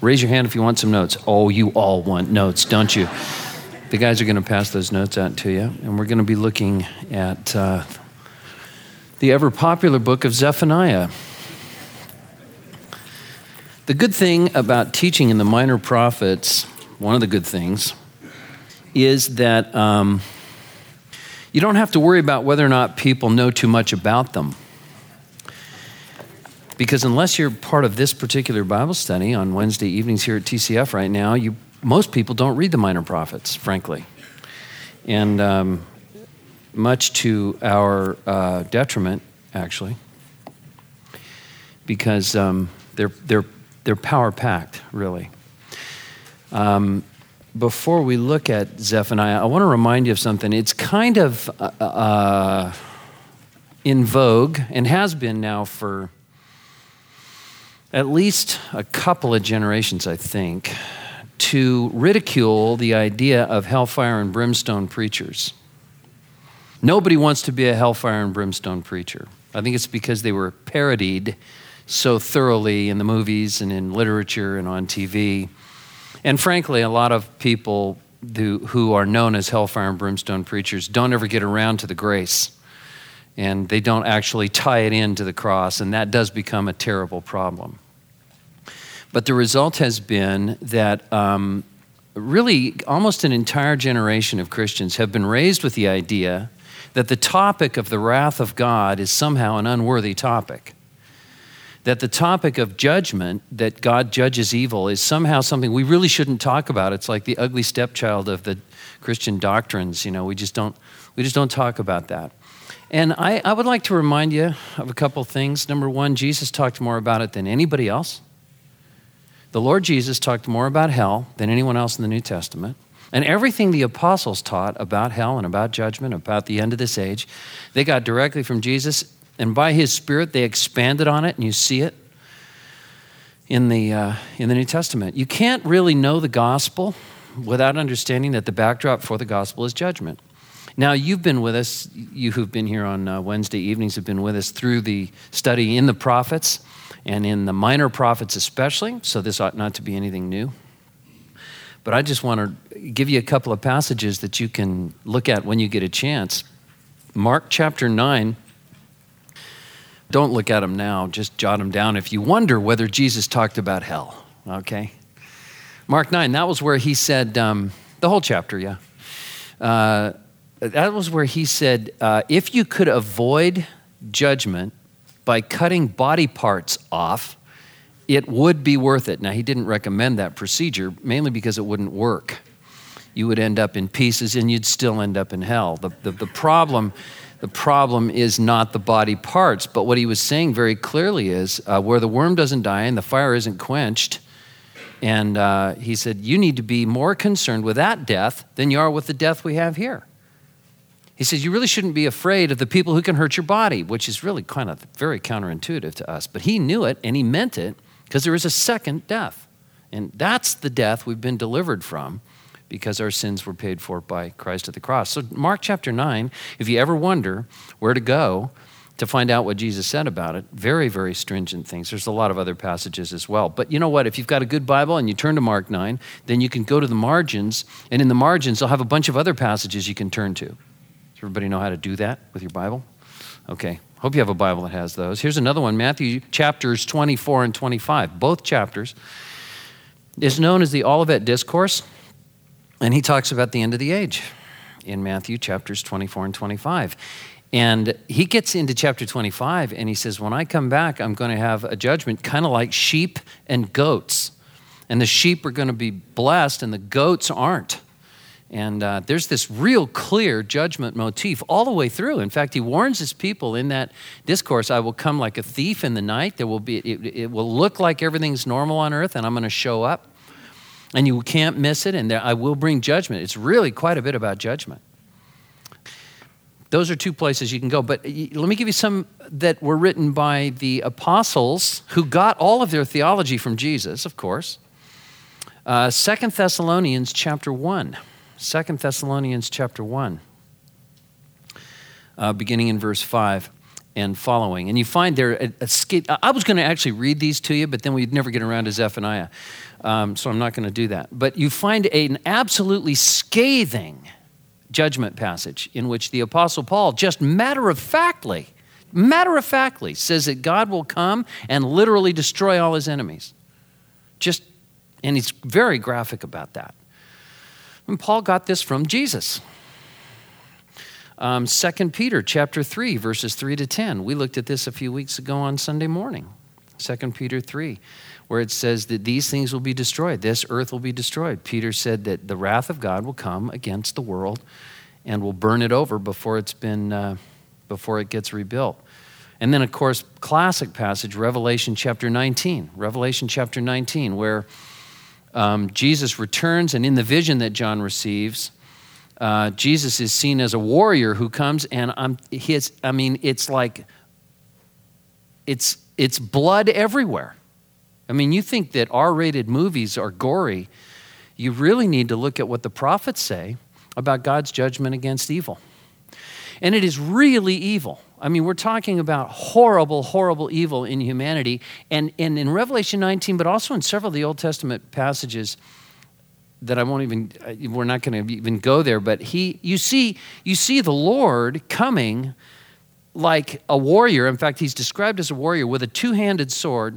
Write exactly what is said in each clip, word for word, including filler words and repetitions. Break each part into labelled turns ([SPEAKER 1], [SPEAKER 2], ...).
[SPEAKER 1] Raise your hand if you want some notes. Oh, you all want notes, don't you? The guys are going to pass those notes out to you, and we're going to be looking at uh, the ever-popular book of Zephaniah. The good thing about teaching in the minor prophets, one of the good things, is that um, you don't have to worry about whether or not people know too much about them. Because unless you're part of this particular Bible study on Wednesday evenings here at T C F right now, you most people don't read the minor prophets, frankly. And um, much to our uh, detriment, actually, because um, they're they're they're power-packed, really. Um, before we look at Zephaniah, I want to remind you of something. It's kind of uh, uh, in vogue and has been now for at least a couple of generations, I think, to ridicule the idea of hellfire and brimstone preachers. Nobody wants to be a hellfire and brimstone preacher. I think it's because they were parodied so thoroughly in the movies and in literature and on T V. And frankly, a lot of people who, who are known as hellfire and brimstone preachers don't ever get around to the grace. And they don't actually tie it into the cross, and that does become a terrible problem. But the result has been that um, really almost an entire generation of Christians have been raised with the idea that the topic of the wrath of God is somehow an unworthy topic. That the topic of judgment, that God judges evil, is somehow something we really shouldn't talk about. It's like the ugly stepchild of the Christian doctrines. You know, we just don't, we just don't talk about that. And I, I would like to remind you of a couple things. Number one, Jesus talked more about it than anybody else. The Lord Jesus talked more about hell than anyone else in the New Testament. And everything the apostles taught about hell and about judgment, about the end of this age, they got directly from Jesus. And by his Spirit, they expanded on it, and you see it in the, uh, in the New Testament. You can't really know the gospel without understanding that the backdrop for the gospel is judgment. Now, you've been with us, you who've been here on uh, Wednesday evenings have been with us through the study in the prophets and in the minor prophets especially, so this ought not to be anything new. But I just want to give you a couple of passages that you can look at when you get a chance. Mark chapter nine, don't look at them now, just jot them down if you wonder whether Jesus talked about hell, okay? Mark nine, that was where he said, um, the whole chapter, yeah. Uh, That was where he said, uh, if you could avoid judgment by cutting body parts off, it would be worth it. Now, he didn't recommend that procedure, mainly because it wouldn't work. You would end up in pieces and you'd still end up in hell. The, the, the problem, the problem is not the body parts, but what he was saying very clearly is uh, where the worm doesn't die and the fire isn't quenched, and uh, he said, you need to be more concerned with that death than you are with the death we have here. He says, you really shouldn't be afraid of the people who can hurt your body, which is really kind of very counterintuitive to us. But he knew it, and he meant it, because there is a second death. And that's the death we've been delivered from, because our sins were paid for by Christ at the cross. So Mark chapter nine, if you ever wonder where to go to find out what Jesus said about it, very, very stringent things. There's a lot of other passages as well. But you know what? If you've got a good Bible and you turn to Mark nine, then you can go to the margins, and in the margins, they'll have a bunch of other passages you can turn to. Everybody know how to do that with your Bible? Okay, hope you have a Bible that has those. Here's another one, Matthew chapters twenty-four and twenty-five. Both chapters is known as the Olivet Discourse, and he talks about the end of the age in Matthew chapters twenty-four and twenty-five. And he gets into chapter twenty-five, and he says, when I come back, I'm going to have a judgment kind of like sheep and goats. And the sheep are going to be blessed, and the goats aren't. And uh, there's this real clear judgment motif all the way through. In fact, he warns his people in that discourse, I will come like a thief in the night. There will be, it, it will look like everything's normal on earth, and I'm going to show up. And you can't miss it, and there, I will bring judgment. It's really quite a bit about judgment. Those are two places you can go. But let me give you some that were written by the apostles who got all of their theology from Jesus, of course. Uh, Second Thessalonians chapter one. Second Thessalonians chapter one, uh, beginning in verse five. and following. And you find there, a, a, I was going to actually read these to you, but then we'd never get around to Zephaniah. Um, so I'm not going to do that. But you find an absolutely scathing judgment passage in which the Apostle Paul just matter-of-factly, matter-of-factly says that God will come and literally destroy all his enemies. Just, and he's very graphic about that. And Paul got this from Jesus. Um, Second Peter chapter three, verses three to ten. We looked at this a few weeks ago on Sunday morning. Second Peter three, where it says that these things will be destroyed. This earth will be destroyed. Peter said that the wrath of God will come against the world and will burn it over before it's been, uh, before it gets rebuilt. And then, of course, classic passage, Revelation chapter nineteen. Revelation chapter nineteen, where um, Jesus returns, and in the vision that John receives, Uh, Jesus is seen as a warrior who comes, and I'm, his, I mean, it's like, it's it's blood everywhere. I mean, you think that R-rated movies are gory. You really need to look at what the prophets say about God's judgment against evil. And it is really evil. I mean, we're talking about horrible, horrible evil in humanity. And, and in Revelation nineteen, but also in several of the Old Testament passages, that I won't even, we're not going to even go there, but he, you see, you see the Lord coming like a warrior. In fact, he's described as a warrior with a two-handed sword,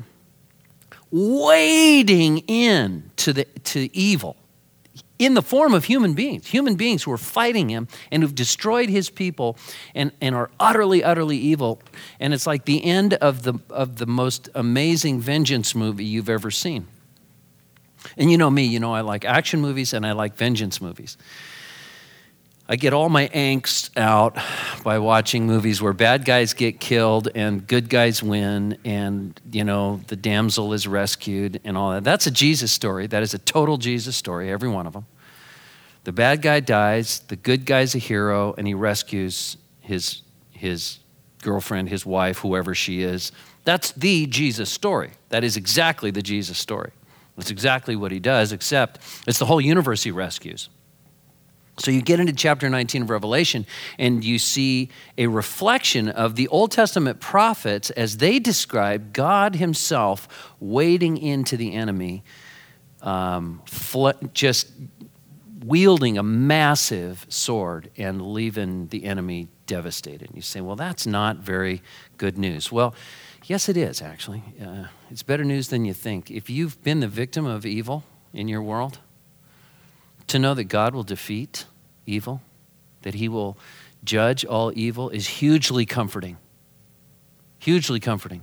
[SPEAKER 1] wading in to the to evil in the form of human beings, human beings who are fighting him and who've destroyed his people and, and are utterly, utterly evil. And it's like the end of the of the most amazing vengeance movie you've ever seen. And you know me, you know I like action movies and I like vengeance movies. I get all my angst out by watching movies where bad guys get killed and good guys win and, you know, the damsel is rescued and all that. That's a Jesus story. That is a total Jesus story, every one of them. The bad guy dies, the good guy's a hero, and he rescues his, his girlfriend, his wife, whoever she is. That's the Jesus story. That is exactly the Jesus story. That's exactly what he does, except it's the whole universe he rescues. So you get into chapter nineteen of Revelation, and you see a reflection of the Old Testament prophets as they describe God himself wading into the enemy, um, just wielding a massive sword and leaving the enemy devastated. You say, well, that's not very good news. Well, yes, it is, actually. Uh, it's better news than you think. If you've been the victim of evil in your world, to know that God will defeat evil, that he will judge all evil, is hugely comforting. Hugely comforting.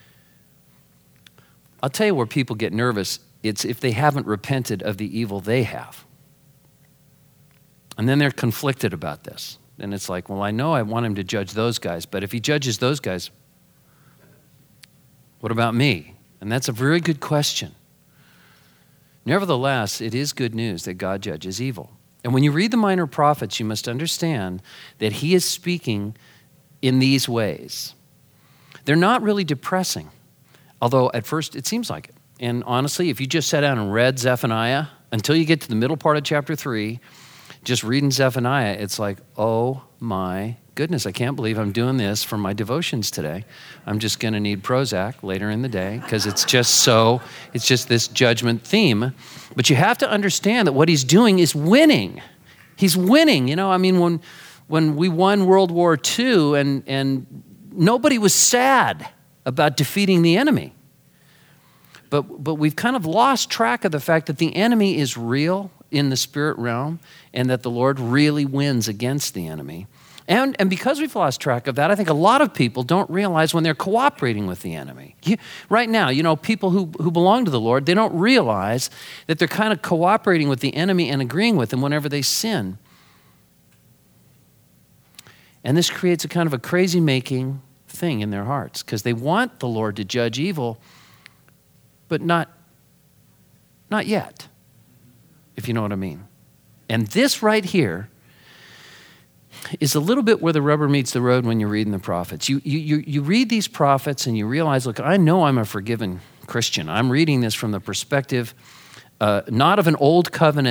[SPEAKER 1] I'll tell you where people get nervous. It's if they haven't repented of the evil they have. And then they're conflicted about this. And it's like, well, I know I want him to judge those guys, but if he judges those guys, what about me? And that's a very good question. Nevertheless, it is good news that God judges evil. And when you read the minor prophets, you must understand that he is speaking in these ways. They're not really depressing, although at first it seems like it. And honestly, if you just sat down and read Zephaniah, until you get to the middle part of chapter three, just reading Zephaniah, it's like, oh my goodness, I can't believe I'm doing this for my devotions today. I'm just going to need Prozac later in the day because it's just so, it's just this judgment theme. But you have to understand that what he's doing is winning. He's winning. You know, I mean, when when we won World War Two and, and nobody was sad about defeating the enemy. But, but we've kind of lost track of the fact that the enemy is real in the spirit realm and that the Lord really wins against the enemy. And, and because we've lost track of that, I think a lot of people don't realize when they're cooperating with the enemy. You, right now, you know, people who, who belong to the Lord, they don't realize that they're kind of cooperating with the enemy and agreeing with him whenever they sin. And this creates a kind of a crazy-making thing in their hearts because they want the Lord to judge evil, but not, not yet, if you know what I mean. And this right here is a little bit where the rubber meets the road when you're reading the prophets. You, you, you read these prophets and you realize, look, I know I'm a forgiven Christian. I'm reading this from the perspective uh, not of an old covenant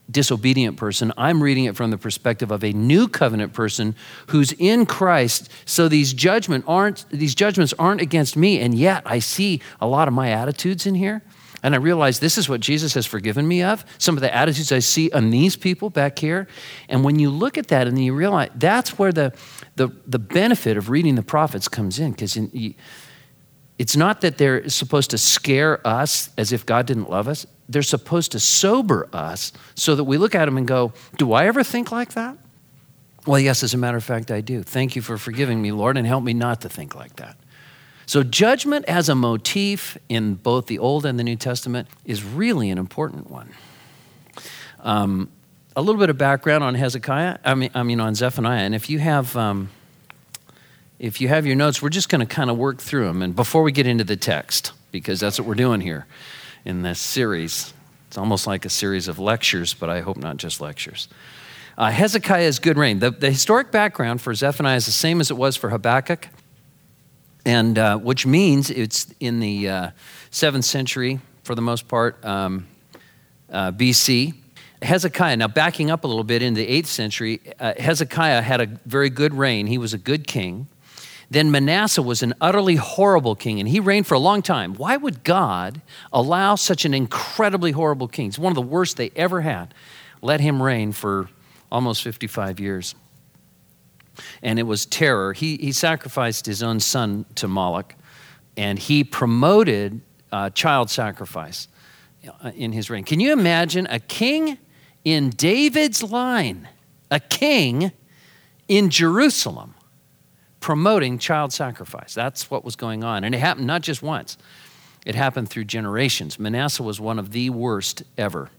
[SPEAKER 1] disobedient person. I'm reading it from the perspective of a new covenant person who's in Christ. So these judgment aren't these judgments aren't against me, and yet I see a lot of my attitudes in here. And I realize this is what Jesus has forgiven me of, some of the attitudes I see on these people back here. And when you look at that and you realize that's where the the, the benefit of reading the prophets comes in, because it's not that they're supposed to scare us as if God didn't love us. They're supposed to sober us so that we look at them and go, do I ever think like that? Well, yes, as a matter of fact, I do. Thank you for forgiving me, Lord, and help me not to think like that. So judgment as a motif in both the Old and the New Testament is really an important one. Um, a little bit of background on Hezekiah, I mean, I mean on Zephaniah, and if you have... Um, If you have your notes, we're just going to kind of work through them. And before we get into the text, because that's what we're doing here in this series. It's almost like a series of lectures, but I hope not just lectures. Uh, Hezekiah's good reign. The, the historic background for Zephaniah is the same as it was for Habakkuk, and uh, which means it's in the uh, seventh century, for the most part, um, uh, B C. Hezekiah, now backing up a little bit in the eighth century, uh, Hezekiah had a very good reign. He was a good king. Then Manasseh was an utterly horrible king, and he reigned for a long time. Why would God allow such an incredibly horrible king? It's one of the worst they ever had. Let him reign for almost fifty-five years. And it was terror. He, he sacrificed his own son to Moloch, and he promoted uh, child sacrifice in his reign. Can you imagine a king in David's line, a king in Jerusalem, promoting child sacrifice? That's what was going on. And it happened not just once. It happened through generations. Manasseh was one of the worst ever.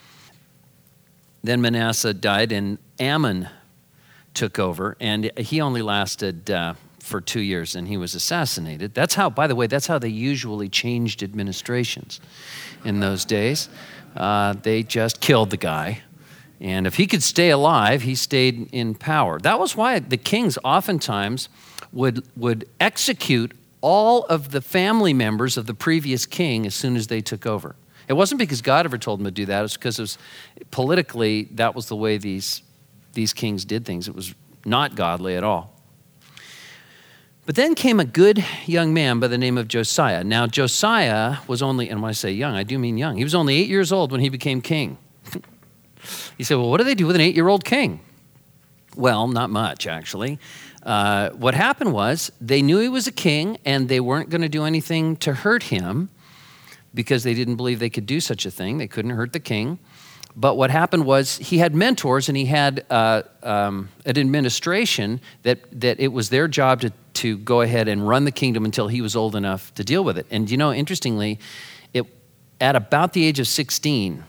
[SPEAKER 1] Then Manasseh died and Ammon took over, and he only lasted uh, for two years and he was assassinated. That's how, by the way, that's how they usually changed administrations in those days. Uh, they just killed the guy. And if he could stay alive, he stayed in power. That was why the kings oftentimes would, would execute all of the family members of the previous king as soon as they took over. It wasn't because God ever told them to do that. It was because it was politically, that was the way these, these kings did things. It was not godly at all. But then came a good young man by the name of Josiah. Now, Josiah was only, and when I say young, I do mean young. He was only eight years old when he became king. You say, well, what do they do with an eight-year-old king? Well, not much, actually. Uh, what happened was they knew he was a king, and they weren't going to do anything to hurt him because they didn't believe they could do such a thing. They couldn't hurt the king. But what happened was he had mentors, and he had uh, um, an administration that, that it was their job to, to go ahead and run the kingdom until he was old enough to deal with it. And you know, interestingly, it, at about the age of sixteen,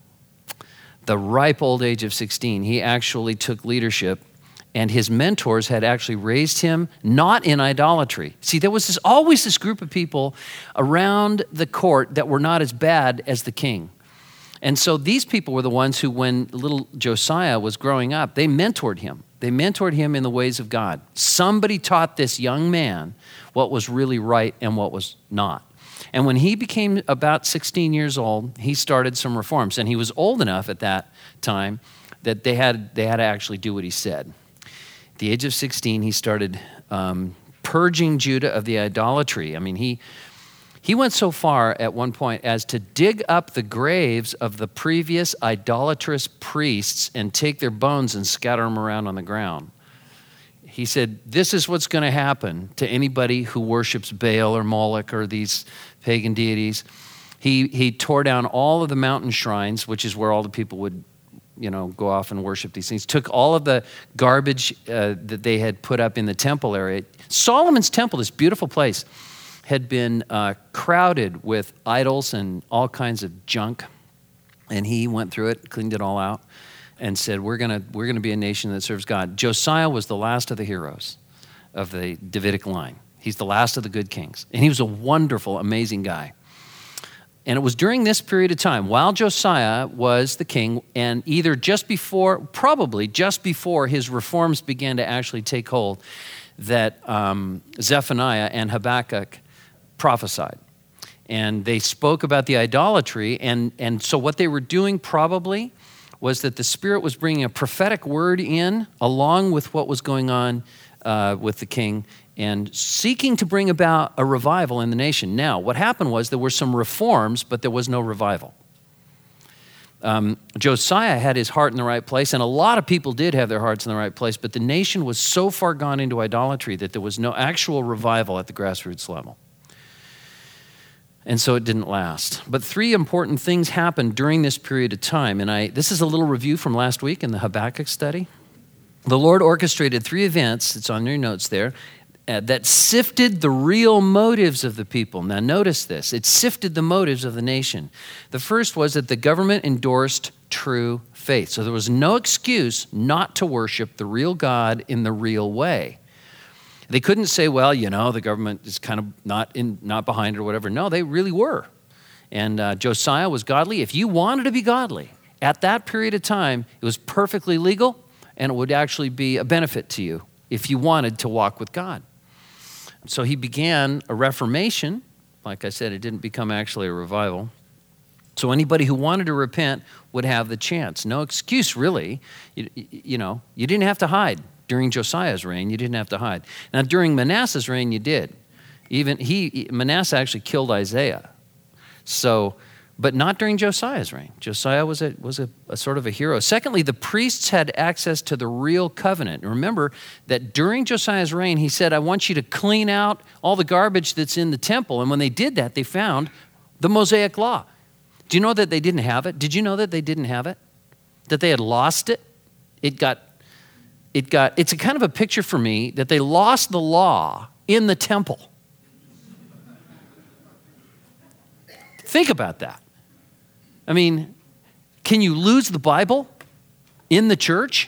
[SPEAKER 1] the ripe old age of sixteen, he actually took leadership, and his mentors had actually raised him not in idolatry. See, there was this, always this group of people around the court that were not as bad as the king. And so these people were the ones who, when little Josiah was growing up, they mentored him. They mentored him in the ways of God. Somebody taught this young man what was really right and what was not. And when he became about sixteen years old, he started some reforms. And he was old enough at that time that they had, they had to actually do what he said. At the age of sixteen, he started um, purging Judah of the idolatry. I mean, he he went so far at one point as to dig up the graves of the previous idolatrous priests and take their bones and scatter them around on the ground. He said, this is what's going to happen to anybody who worships Baal or Moloch or these pagan deities. He he tore down all of the mountain shrines, which is where all the people would, you know, go off and worship these things. Took all of the garbage uh, that they had put up in the temple area. Solomon's temple, this beautiful place, had been uh, crowded with idols and all kinds of junk. And he went through it, cleaned it all out, and said, we're gonna we're gonna be a nation that serves God. Josiah was the last of the heroes of the Davidic line. He's the last of the good kings. And he was a wonderful, amazing guy. And it was during this period of time, while Josiah was the king, and either just before, probably just before his reforms began to actually take hold, that um, Zephaniah and Habakkuk prophesied. And they spoke about the idolatry, and, and so what they were doing probably was that the Spirit was bringing a prophetic word in along with what was going on uh, with the king and seeking to bring about a revival in the nation. Now, what happened was there were some reforms, but there was no revival. Um, Josiah had his heart in the right place, and a lot of people did have their hearts in the right place, but the nation was so far gone into idolatry that there was no actual revival at the grassroots level. And so it didn't last. But three important things happened during this period of time, and I this is a little review from last week in the Habakkuk study. The Lord orchestrated three events, it's on your notes there, uh, that sifted the real motives of the people. Now notice this, it sifted the motives of the nation. The first was that the government endorsed true faith. So there was no excuse not to worship the real God in the real way. They couldn't say, well, you know, the government is kind of not in, not behind it or whatever. No, they really were. And uh, Josiah was godly. If you wanted to be godly, at that period of time, it was perfectly legal, and it would actually be a benefit to you if you wanted to walk with God. So he began a reformation. Like I said, it didn't become actually a revival. So anybody who wanted to repent would have the chance. No excuse, really. You, you know, you didn't have to hide. During Josiah's reign, you didn't have to hide. Now, during Manasseh's reign, you did. Even he, Manasseh actually killed Isaiah. So, but not during Josiah's reign. Josiah was a was a, a sort of a hero. Secondly, the priests had access to the real covenant. And remember that during Josiah's reign, he said, "I want you to clean out all the garbage that's in the temple." And when they did that, they found the Mosaic Law. Do you know that they didn't have it? Did you know that they didn't have it? That they had lost it? It got. It got, it's a kind of a picture for me that they lost the law in the temple. Think about that. I mean, can you lose the Bible in the church?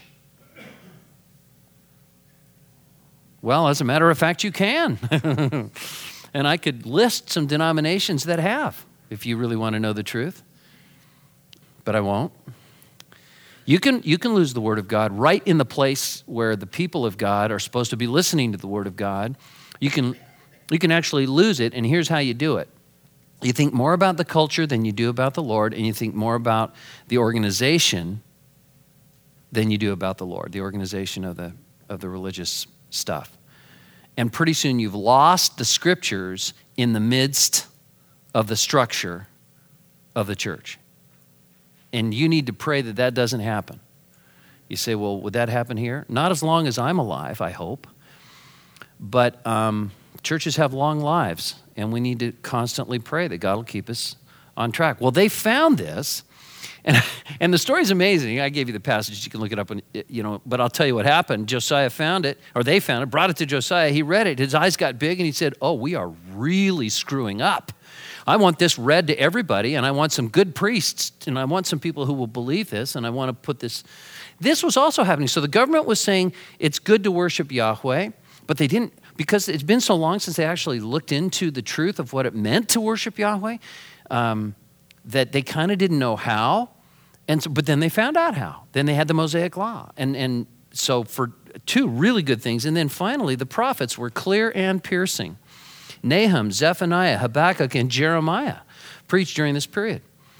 [SPEAKER 1] Well, as a matter of fact, you can. And I could list some denominations that have, if you really want to know the truth. But I won't. You can, you can lose the Word of God right in the place where the people of God are supposed to be listening to the Word of God. You can, you can actually lose it, and here's how you do it. You think more about the culture than you do about the Lord, and you think more about the organization than you do about the Lord, the organization of the, of the religious stuff. And pretty soon you've lost the Scriptures in the midst of the structure of the church. And you need to pray that that doesn't happen. You say, well, would that happen here? Not as long as I'm alive, I hope. But um, churches have long lives, and we need to constantly pray that God will keep us on track. Well, they found this, and, and the story's amazing. I gave you the passage. You can look it up, and, you know, but I'll tell you what happened. Josiah found it, or they found it, brought it to Josiah. He read it. His eyes got big, and he said, oh, we are really screwing up. I want this read to everybody, and I want some good priests, and I want some people who will believe this, and I want to put this. This was also happening. So the government was saying it's good to worship Yahweh, but they didn't, because it's been so long since they actually looked into the truth of what it meant to worship Yahweh, um, that they kind of didn't know how. And so, but then they found out how. Then they had the Mosaic Law. And, and so for two really good things. And then finally, the prophets were clear and piercing. Nahum, Zephaniah, Habakkuk, and Jeremiah preached during this period.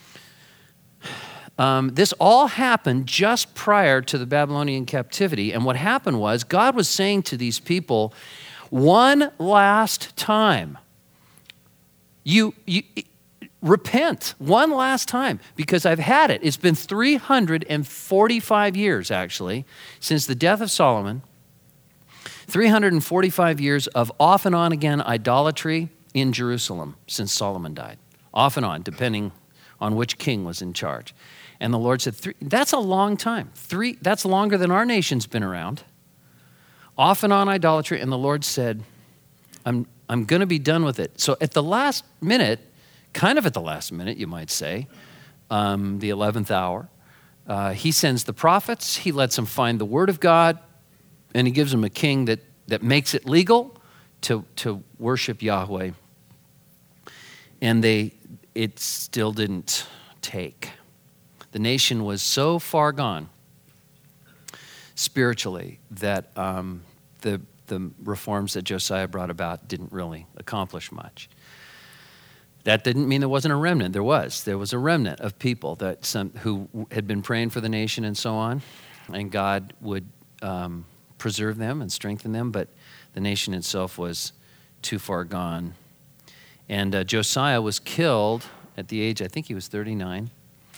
[SPEAKER 1] Um, this all happened just prior to the Babylonian captivity. And what happened was God was saying to these people, one last time, you, you repent one last time, because I've had it. It's been three hundred forty-five years, actually, since the death of Solomon. three hundred forty-five years of off and on again idolatry in Jerusalem since Solomon died. Off and on, depending on which king was in charge. And the Lord said, Three, that's a long time. Three, that's longer than our nation's been around. Off and on idolatry. And the Lord said, I'm, I'm going to be done with it. So at the last minute, kind of at the last minute, you might say, um, the eleventh hour, uh, he sends the prophets. He lets them find the word of God. And he gives them a king that, that makes it legal to, to worship Yahweh. And they it still didn't take. The nation was so far gone spiritually that um, the, the reforms that Josiah brought about didn't really accomplish much. That didn't mean there wasn't a remnant. There was. There was a remnant of people that some who had been praying for the nation and so on, and God would um, preserve them and strengthen them, but the nation itself was too far gone. And uh, Josiah was killed at the age, I think he was thirty-nine,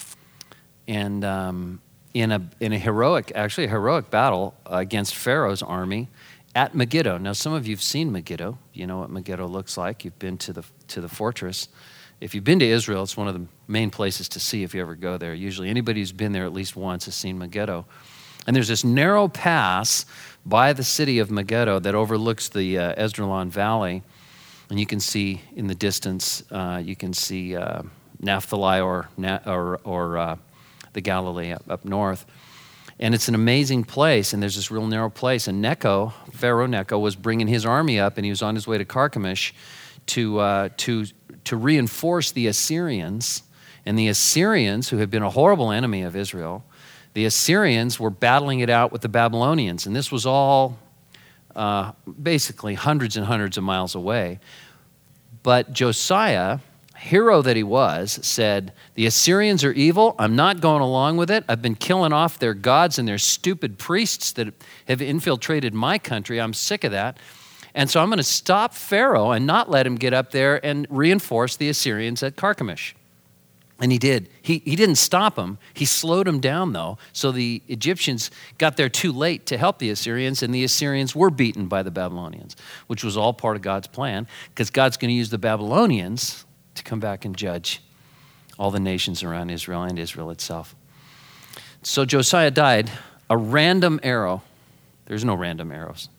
[SPEAKER 1] and um, in a in a heroic, actually a heroic battle against Pharaoh's army at Megiddo. Now, some of you have seen Megiddo. You know what Megiddo looks like. You've been to the to the fortress. If you've been to Israel, it's one of the main places to see if you ever go there. Usually anybody who's been there at least once has seen Megiddo. And there's this narrow pass by the city of Megiddo that overlooks the uh, Esdraelon Valley. And you can see in the distance, uh, you can see uh, Naphtali or, or, or uh, the Galilee up, up north. And it's an amazing place, and there's this real narrow place. And Necho, Pharaoh Necho, was bringing his army up, and he was on his way to Carchemish to uh, to to reinforce the Assyrians. And the Assyrians, who had been a horrible enemy of Israel, the Assyrians were battling it out with the Babylonians. And this was all uh, basically hundreds and hundreds of miles away. But Josiah, hero that he was, said, the Assyrians are evil. I'm not going along with it. I've been killing off their gods and their stupid priests that have infiltrated my country. I'm sick of that. And so I'm going to stop Pharaoh and not let him get up there and reinforce the Assyrians at Carchemish. And he did. He, he didn't stop them. He slowed them down, though. So the Egyptians got there too late to help the Assyrians, and the Assyrians were beaten by the Babylonians, which was all part of God's plan, because God's going to use the Babylonians to come back and judge all the nations around Israel and Israel itself. So Josiah died. A random arrow. There's no random arrows.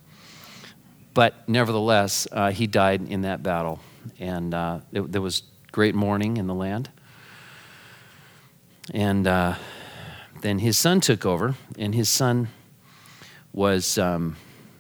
[SPEAKER 1] But nevertheless, uh, he died in that battle. And uh, it, there was great mourning in the land. And uh, then his son took over, and his son was um,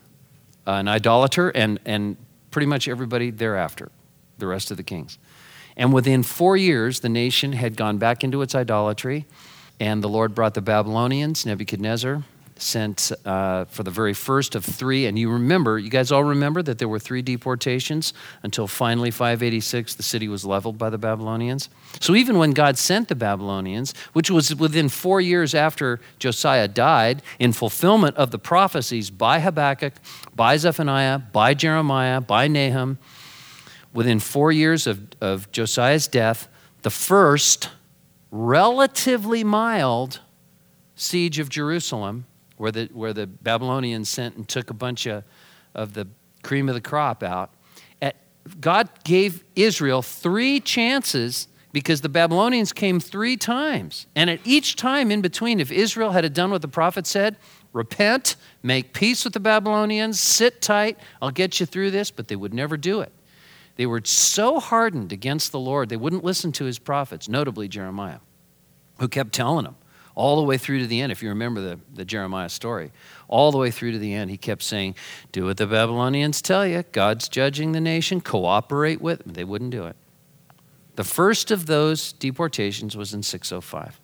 [SPEAKER 1] an idolater, and, and pretty much everybody thereafter, the rest of the kings. And within four years, the nation had gone back into its idolatry, and the Lord brought the Babylonians. Nebuchadnezzar sent uh, for the very first of three, and you remember, you guys all remember that there were three deportations until finally five eighty-six, the city was leveled by the Babylonians. So even when God sent the Babylonians, which was within four years after Josiah died, in fulfillment of the prophecies by Habakkuk, by Zephaniah, by Jeremiah, by Nahum, within four years of, of Josiah's death, the first relatively mild siege of Jerusalem, where the where the Babylonians sent and took a bunch of, of the cream of the crop out, at, God gave Israel three chances because the Babylonians came three times. And at each time in between, if Israel had done what the prophet said, repent, make peace with the Babylonians, sit tight, I'll get you through this, but they would never do it. They were so hardened against the Lord, they wouldn't listen to his prophets, notably Jeremiah, who kept telling them all the way through to the end. If you remember the, the Jeremiah story, all the way through to the end, he kept saying, do what the Babylonians tell you. God's judging the nation. Cooperate with them. They wouldn't do it. The first of those deportations was in six oh five.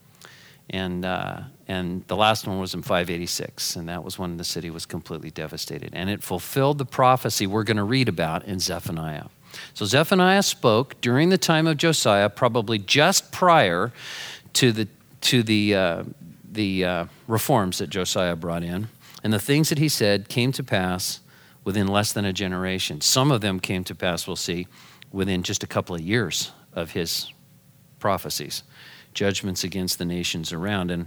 [SPEAKER 1] And uh, and the last one was in five eighty-six, and that was when the city was completely devastated. And it fulfilled the prophecy we're going to read about in Zephaniah. So Zephaniah spoke during the time of Josiah, probably just prior to the to the uh, the uh, reforms that Josiah brought in. And the things that he said came to pass within less than a generation. Some of them came to pass, we'll see, within just a couple of years of his prophecies, judgments against the nations around. And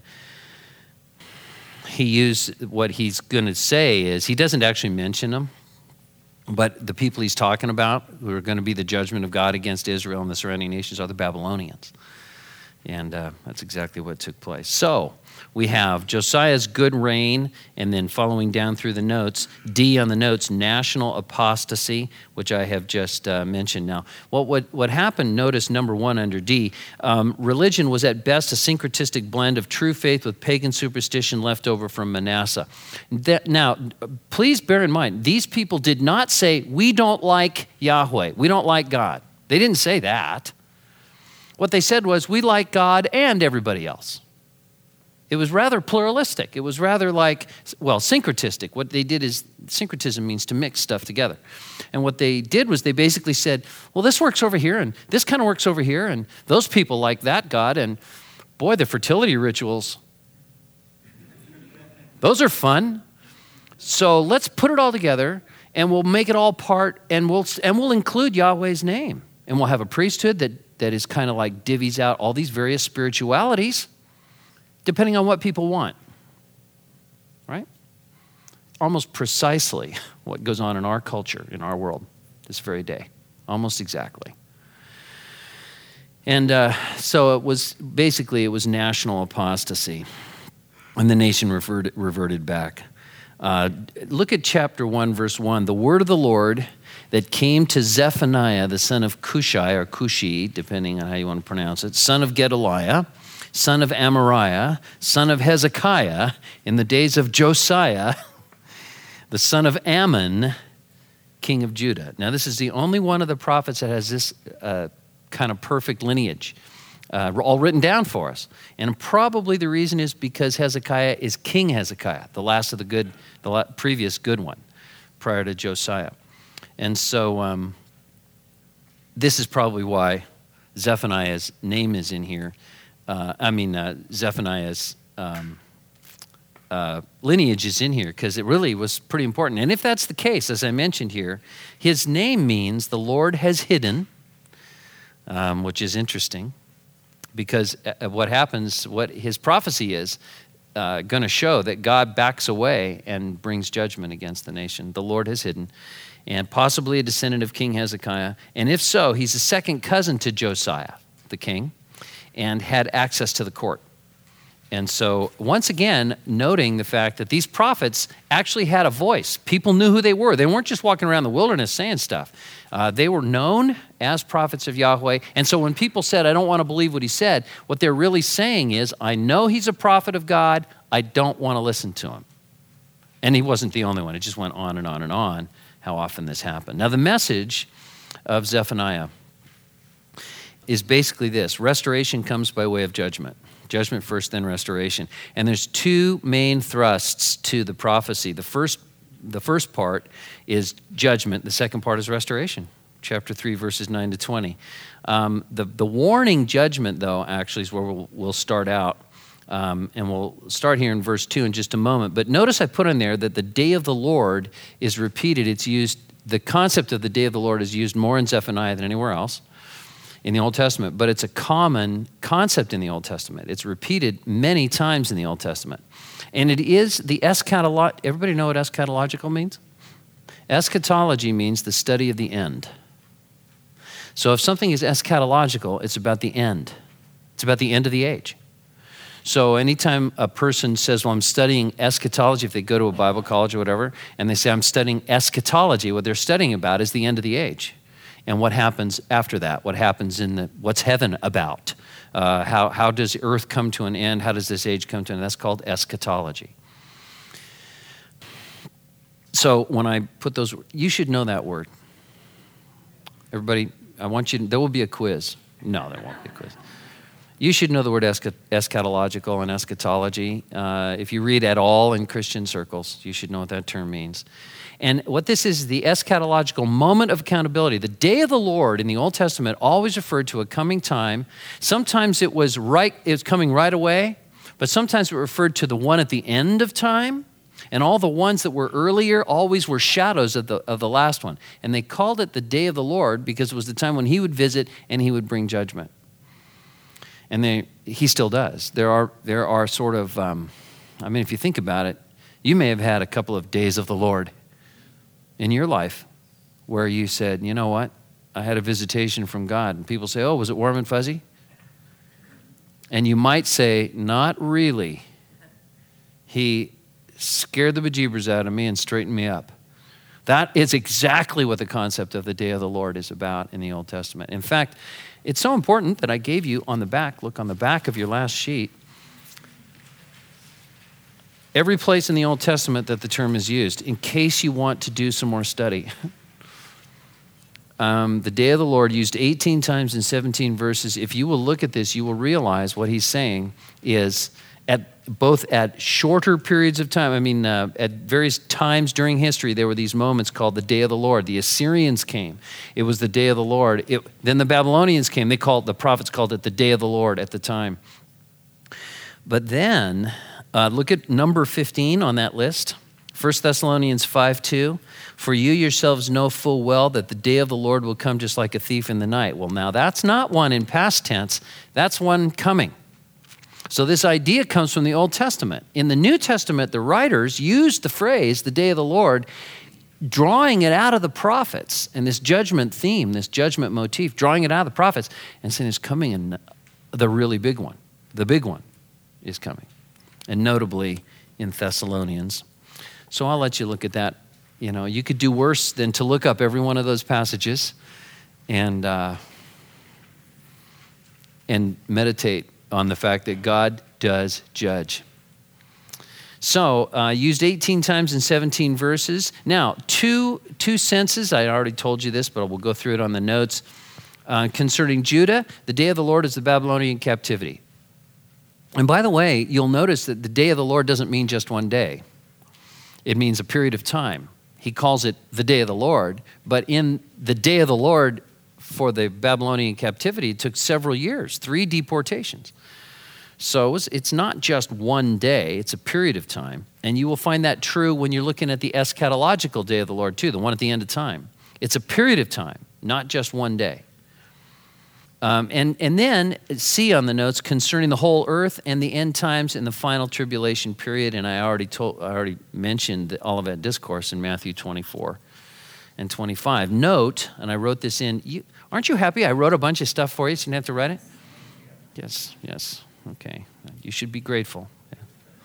[SPEAKER 1] he used, what he's going to say is, he doesn't actually mention them, but the people he's talking about who are going to be the judgment of God against Israel and the surrounding nations are the Babylonians. And uh, that's exactly what took place. So we have Josiah's good reign, and then following down through the notes, D on the notes, national apostasy, which I have just uh, mentioned now. Well, what, what happened, notice number one under D, um, religion was at best a syncretistic blend of true faith with pagan superstition left over from Manasseh. That, now, please bear in mind, these people did not say, we don't like Yahweh, we don't like God. They didn't say that. What they said was, we like God and everybody else. It was rather pluralistic. It was rather like, well, syncretistic. What they did is, syncretism means to mix stuff together. And what they did was they basically said, well, this works over here, and this kind of works over here, and those people like that God, and boy, the fertility rituals, those are fun. So let's put it all together, and we'll make it all part, and we'll and we'll include Yahweh's name. And we'll have a priesthood that, that is kind of like divvies out all these various spiritualities, depending on what people want, right? Almost precisely what goes on in our culture, in our world, this very day. Almost exactly. And uh, so it was, basically, it was national apostasy, and the nation reverted, reverted back. Uh, look at chapter one, verse one. The word of the Lord that came to Zephaniah, the son of Cushai, or Cushi, depending on how you want to pronounce it, son of Gedaliah, son of Amariah, son of Hezekiah, in the days of Josiah, the son of Ammon, king of Judah. Now, this is the only one of the prophets that has this uh, kind of perfect lineage, uh, all written down for us. And probably the reason is because Hezekiah is King Hezekiah, the last of the good, the la- previous good one, prior to Josiah. And so um, this is probably why Zephaniah's name is in here. Uh, I mean, uh, Zephaniah's um, uh, lineage is in here because it really was pretty important. And if that's the case, as I mentioned here, his name means the Lord has hidden, um, which is interesting because what happens, what his prophecy is uh, going to show that God backs away and brings judgment against the nation. The Lord has hidden, and possibly a descendant of King Hezekiah. And if so, he's a second cousin to Josiah, the king, and had access to the court. And so, once again, noting the fact that these prophets actually had a voice. People knew who they were. They weren't just walking around the wilderness saying stuff. Uh, they were known as prophets of Yahweh. And so when people said, I don't want to believe what he said, what they're really saying is, I know he's a prophet of God. I don't want to listen to him. And he wasn't the only one. It just went on and on and on how often this happened. Now, the message of Zephaniah is basically this. Restoration comes by way of judgment. Judgment first, then restoration. And there's two main thrusts to the prophecy. The first, the first part is judgment. The second part is restoration. Chapter three, verses nine to twenty. Um, the, the warning judgment, though, actually is where we'll, we'll start out. Um, and we'll start here in verse two in just a moment. But notice I put in there that the day of the Lord is repeated. It's used, the concept of the day of the Lord is used more in Zephaniah than anywhere else in the Old Testament, but it's a common concept in the Old Testament. It's repeated many times in the Old Testament. And it is the eschatological, everybody know what eschatological means? Eschatology means the study of the end. So if something is eschatological, it's about the end. It's about the end of the age. So anytime a person says, well, I'm studying eschatology, if they go to a Bible college or whatever, and they say, I'm studying eschatology, what they're studying about is the end of the age. And what happens after that? What happens in the, what's heaven about? Uh, how, how does earth come to an end? How does this age come to an end? That's called eschatology. So when I put those, you should know that word. Everybody, I want you to, there will be a quiz. No, there won't be a quiz. You should know the word eschatological and eschatology. Uh, if you read at all in Christian circles, you should know what that term means. And what this is, the eschatological moment of accountability. The day of the Lord in the Old Testament always referred to a coming time. Sometimes it was right, it was coming right away, but sometimes it referred to the one at the end of time. And all the ones that were earlier always were shadows of the, of the last one. And they called it the day of the Lord because it was the time when he would visit and he would bring judgment. And they, he still does. There are, there are sort of, um, I mean, if you think about it, you may have had a couple of days of the Lord in your life where you said, you know what, I had a visitation from God. And people say, oh, was it warm and fuzzy? And you might say, not really. He scared the bejeebers out of me and straightened me up. That is exactly what the concept of the day of the Lord is about in the Old Testament. In fact, it's so important that I gave you on the back, look on the back of your last sheet, every place in the Old Testament that the term is used, in case you want to do some more study. um, the day of the Lord used eighteen times in seventeen verses. If you will look at this, you will realize what he's saying is at both at shorter periods of time. I mean, uh, at various times during history, there were these moments called the Day of the Lord. The Assyrians came. It was the Day of the Lord. It, then the Babylonians came. They called, the prophets called it the Day of the Lord at the time. But then, uh, look at number fifteen on that list. First Thessalonians five two. For you yourselves know full well that the day of the Lord will come just like a thief in the night. Well, now that's not one in past tense. That's one coming. So this idea comes from the Old Testament. In the New Testament, the writers used the phrase, the day of the Lord, drawing it out of the prophets, and this judgment theme, this judgment motif, drawing it out of the prophets, and saying it's coming, in the really big one. The big one is coming, and notably in Thessalonians. So I'll let you look at that. You know, you could do worse than to look up every one of those passages and uh, and meditate on the fact that God does judge. So, uh, used eighteen times in seventeen verses. Now, two, two senses, I already told you this, but we'll go through it on the notes. Uh, concerning Judah, the day of the Lord is the Babylonian captivity. And by the way, you'll notice that the day of the Lord doesn't mean just one day. It means a period of time. He calls it the day of the Lord, but in the day of the Lord for the Babylonian captivity, it took several years, three deportations. So it was, it's not just one day, it's a period of time. And you will find that true when you're looking at the eschatological day of the Lord too, the one at the end of time. It's a period of time, not just one day. Um, and, and then see on the notes concerning the whole earth and the end times and the final tribulation period. And I already told, I already mentioned the Olivet Discourse in Matthew twenty-four and twenty-five. Note, and I wrote this in, you, aren't you happy I wrote a bunch of stuff for you so you didn't have to write it? Yes, yes, okay. You should be grateful. Yeah.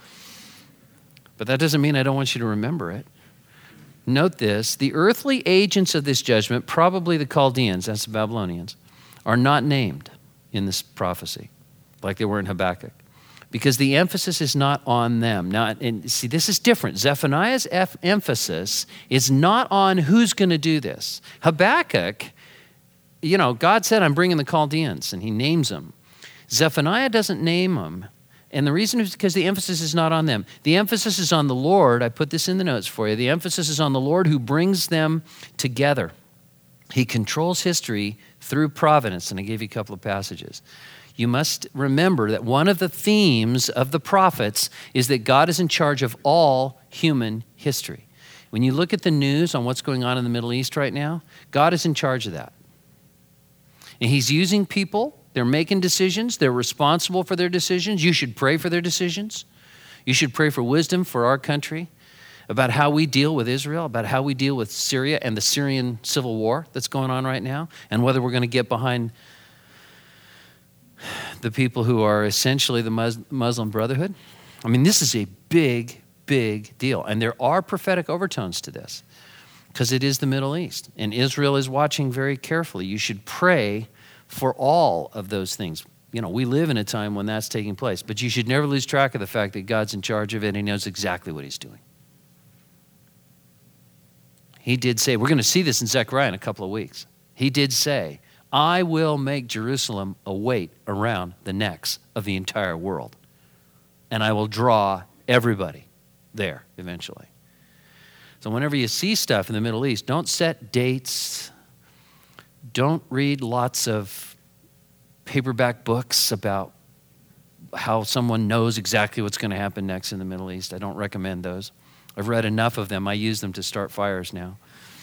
[SPEAKER 1] But that doesn't mean I don't want you to remember it. Note this, the earthly agents of this judgment, probably the Chaldeans, that's the Babylonians, are not named in this prophecy, like they were in Habakkuk, because the emphasis is not on them. Now, and see, this is different. Zephaniah's F- emphasis is not on who's going to do this. Habakkuk, you know, God said, I'm bringing the Chaldeans, and he names them. Zephaniah doesn't name them, and the reason is because the emphasis is not on them. The emphasis is on the Lord. I put this in the notes for you. The emphasis is on the Lord who brings them together. He controls history through providence, and I gave you a couple of passages. You must remember that one of the themes of the prophets is that God is in charge of all human history. When you look at the news on what's going on in the Middle East right now, God is in charge of that. And he's using people. They're making decisions. They're responsible for their decisions. You should pray for their decisions. You should pray for wisdom for our country, about how we deal with Israel, about how we deal with Syria and the Syrian civil war that's going on right now, and whether we're going to get behind the people who are essentially the Mus- Muslim Brotherhood. I mean, this is a big, big deal. And there are prophetic overtones to this because it is the Middle East, and Israel is watching very carefully. You should pray for all of those things. You know, we live in a time when that's taking place, but you should never lose track of the fact that God's in charge of it and he knows exactly what he's doing. He did say, we're going to see this in Zechariah in a couple of weeks. He did say, I will make Jerusalem a weight around the necks of the entire world. And I will draw everybody there eventually. So whenever you see stuff in the Middle East, don't set dates. Don't read lots of paperback books about how someone knows exactly what's going to happen next in the Middle East. I don't recommend those. I've read enough of them. I use them to start fires now.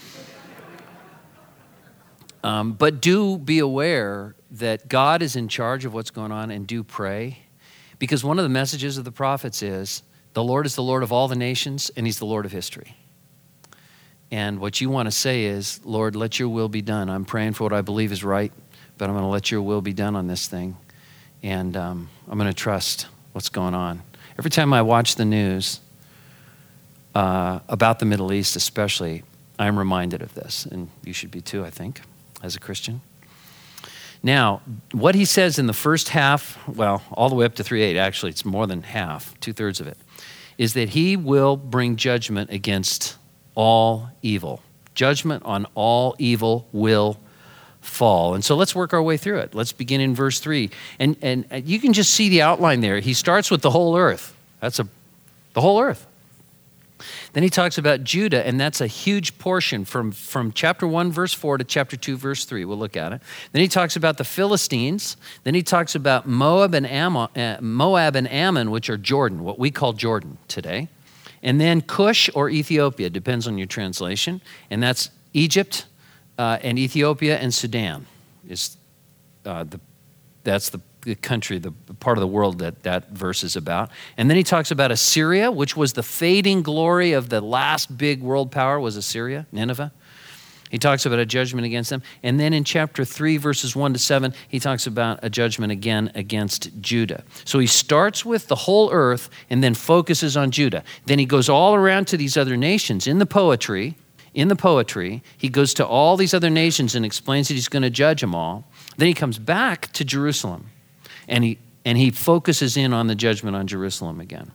[SPEAKER 1] Um, but do be aware that God is in charge of what's going on, and do pray. Because one of the messages of the prophets is, the Lord is the Lord of all the nations, and he's the Lord of history. And what you want to say is, Lord, let your will be done. I'm praying for what I believe is right, but I'm going to let your will be done on this thing. And um, I'm going to trust what's going on. Every time I watch the news, Uh, about the Middle East especially, I'm reminded of this, and you should be too, I think, as a Christian. Now, what he says in the first half, well, all the way up to three eight, actually, it's more than half, two-thirds of it, is that he will bring judgment against all evil. Judgment on all evil will fall. And so let's work our way through it. Let's begin in verse three. And, and you can just see the outline there. He starts with the whole earth. That's a the whole earth. Then he talks about Judah, and that's a huge portion from, from chapter one, verse four to chapter two, verse three. We'll look at it. Then he talks about the Philistines. Then he talks about Moab and Ammon, uh, Moab and Ammon, which are Jordan, what we call Jordan today. And then Cush or Ethiopia, depends on your translation. And that's Egypt uh, and Ethiopia and Sudan. Is uh, the that's the the country, the part of the world that that verse is about. And then he talks about Assyria, which was the fading glory of the last big world power was Assyria, Nineveh. He talks about a judgment against them. And then in chapter three, verses one to seven, he talks about a judgment again against Judah. So he starts with the whole earth and then focuses on Judah. Then he goes all around to these other nations in the poetry. In the poetry, he goes to all these other nations and explains that he's going to judge them all. Then he comes back to Jerusalem. And he and he focuses in on the judgment on Jerusalem again.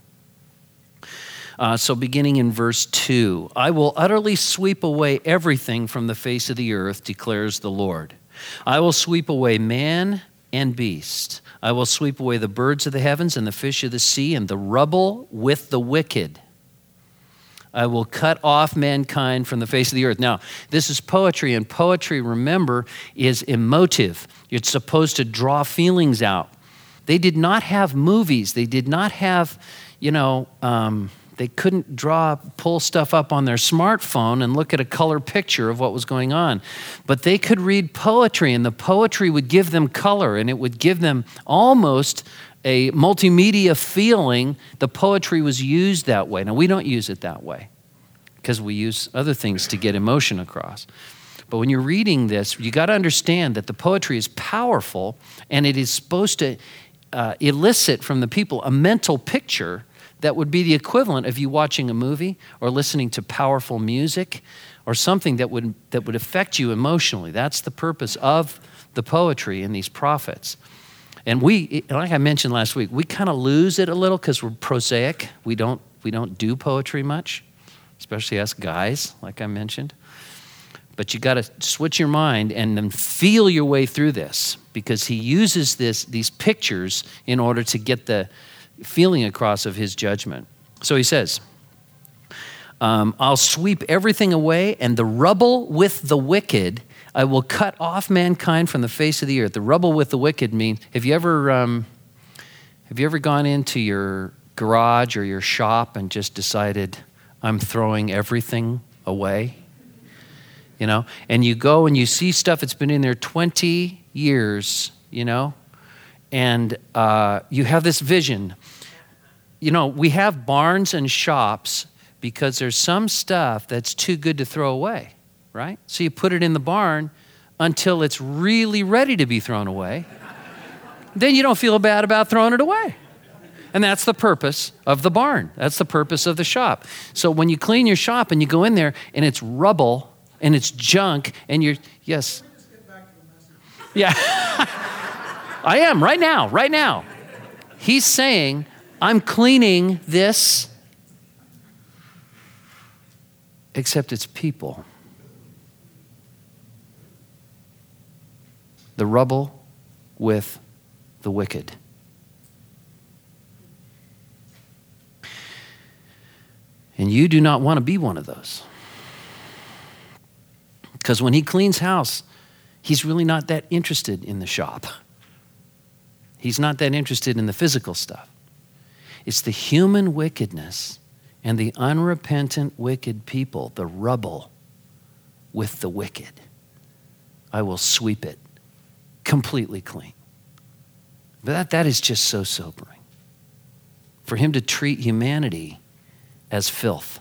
[SPEAKER 1] Uh, so beginning in verse two, I will utterly sweep away everything from the face of the earth, declares the Lord. I will sweep away man and beast. I will sweep away the birds of the heavens and the fish of the sea and the rubble with the wicked. I will cut off mankind from the face of the earth. Now, this is poetry, and poetry, remember, is emotive. It's supposed to draw feelings out. They did not have movies. They did not have, you know, um, they couldn't draw, pull stuff up on their smartphone and look at a color picture of what was going on. But they could read poetry, and the poetry would give them color, and it would give them almost a multimedia feeling. The poetry was used that way. Now, we don't use it that way because we use other things to get emotion across. But when you're reading this, you got to understand that the poetry is powerful, and it is supposed to uh, elicit from the people a mental picture that would be the equivalent of you watching a movie or listening to powerful music or something that would that would affect you emotionally. That's the purpose of the poetry in these prophets. And we, like I mentioned last week, we kind of lose it a little because we're prosaic. We don't we don't do poetry much, especially us guys, like I mentioned. But you got to switch your mind and then feel your way through this, because he uses this these pictures in order to get the feeling across of his judgment. So he says, um, I'll sweep everything away, and the rubble with the wicked, I will cut off mankind from the face of the earth. The rubble with the wicked means, have you ever um, have you ever gone into your garage or your shop and just decided, I'm throwing everything away? You know, and you go and you see stuff that's been in there twenty years, you know, and uh, you have this vision. You know, we have barns and shops because there's some stuff that's too good to throw away, right? So you put it in the barn until it's really ready to be thrown away. Then you don't feel bad about throwing it away. And that's the purpose of the barn. That's the purpose of the shop. So when you clean your shop and you go in there and it's rubble and it's junk and you're, yes. Yeah. I am right now, right now. He's saying, I'm cleaning this, except it's people. The rubble with the wicked. And you do not want to be one of those. Because when he cleans house, he's really not that interested in the shop. He's not that interested in the physical stuff. It's the human wickedness and the unrepentant wicked people, the rubble with the wicked. I will sweep it completely clean. But that, that is just so sobering. For him to treat humanity as filth,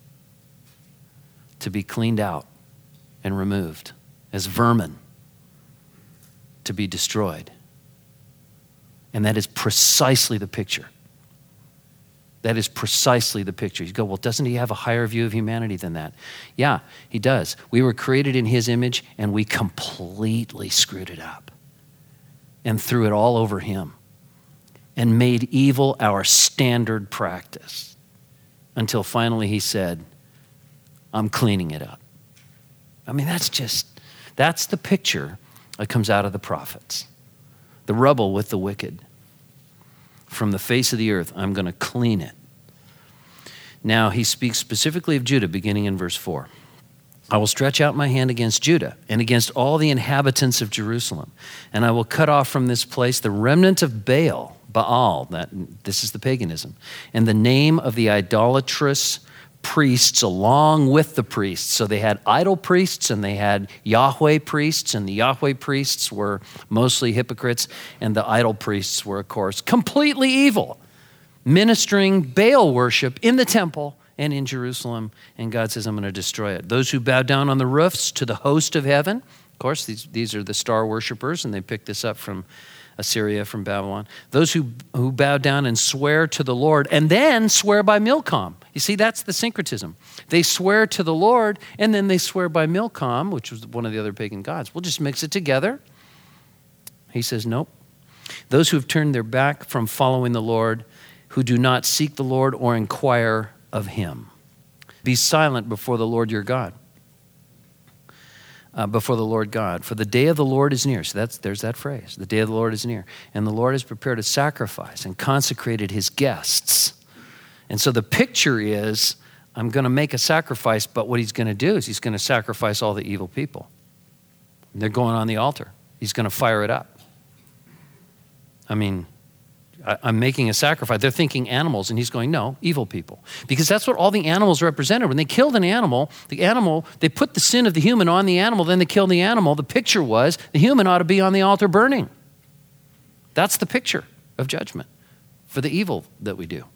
[SPEAKER 1] to be cleaned out and removed, as vermin, to be destroyed. And that is precisely the picture. That is precisely the picture. You go, well, doesn't he have a higher view of humanity than that? Yeah, he does. We were created in his image, and we completely screwed it up and threw it all over him and made evil our standard practice until finally he said, I'm cleaning it up. I mean, that's just, that's the picture that comes out of the prophets. The rubble with the wicked. From the face of the earth, I'm going to clean it. Now, he speaks specifically of Judah, beginning in verse four. I will stretch out my hand against Judah and against all the inhabitants of Jerusalem, and I will cut off from this place the remnant of Baal, Baal, that, this is the paganism, and the name of the idolatrous priests along with the priests. So they had idol priests and they had Yahweh priests, and the Yahweh priests were mostly hypocrites, and the idol priests were, of course, completely evil, ministering Baal worship in the temple and in Jerusalem. And God says, I'm going to destroy it. Those who bow down on the roofs to the host of heaven, of course, these, these are the star worshipers, and they picked this up from Assyria, from Babylon. Those who, who bow down and swear to the Lord and then swear by Milcom. You see, that's the syncretism. They swear to the Lord and then they swear by Milcom, which was one of the other pagan gods. We'll just mix it together. He says, nope. Those who have turned their back from following the Lord, who do not seek the Lord or inquire of him. Be silent before the Lord your God. Uh, before the Lord God. For the day of the Lord is near. So that's there's that phrase. The day of the Lord is near. And the Lord has prepared a sacrifice and consecrated his guests. And so the picture is, I'm going to make a sacrifice, but what he's going to do is he's going to sacrifice all the evil people. And they're going on the altar. He's going to fire it up. I mean, I'm making a sacrifice. They're thinking animals, and he's going, no, evil people. Because that's what all the animals represented. When they killed an animal, the animal, they put the sin of the human on the animal, then they killed the animal. The picture was the human ought to be on the altar burning. That's the picture of judgment for the evil that we do.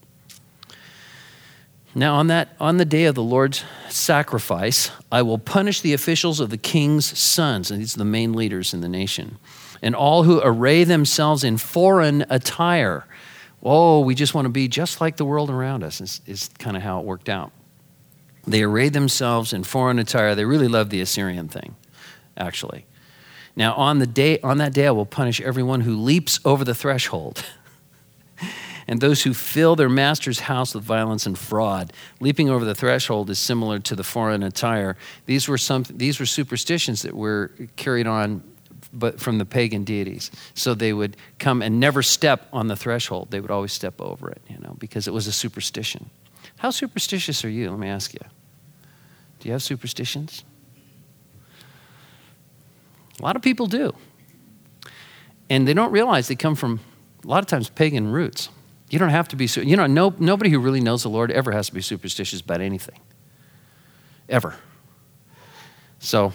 [SPEAKER 1] Now, on that, on the day of the Lord's sacrifice, I will punish the officials of the king's sons, and these are the main leaders in the nation, and all who array themselves in foreign attire. Oh, we just want to be just like the world around us, is, is kind of how it worked out. They array themselves in foreign attire. They really love the Assyrian thing, actually. Now, on the day, on that day, I will punish everyone who leaps over the threshold. And those who fill their master's house with violence and fraud. Leaping over the threshold is similar to the foreign attire. These were some. These were superstitions that were carried on but from the pagan deities. So they would come and never step on the threshold. They would always step over it, you know, because it was a superstition. How superstitious are you? Let me ask you. Do you have superstitions? A lot of people do. And they don't realize they come from, a lot of times, pagan roots. You don't have to be, you know, no, nobody who really knows the Lord ever has to be superstitious about anything. Ever. So,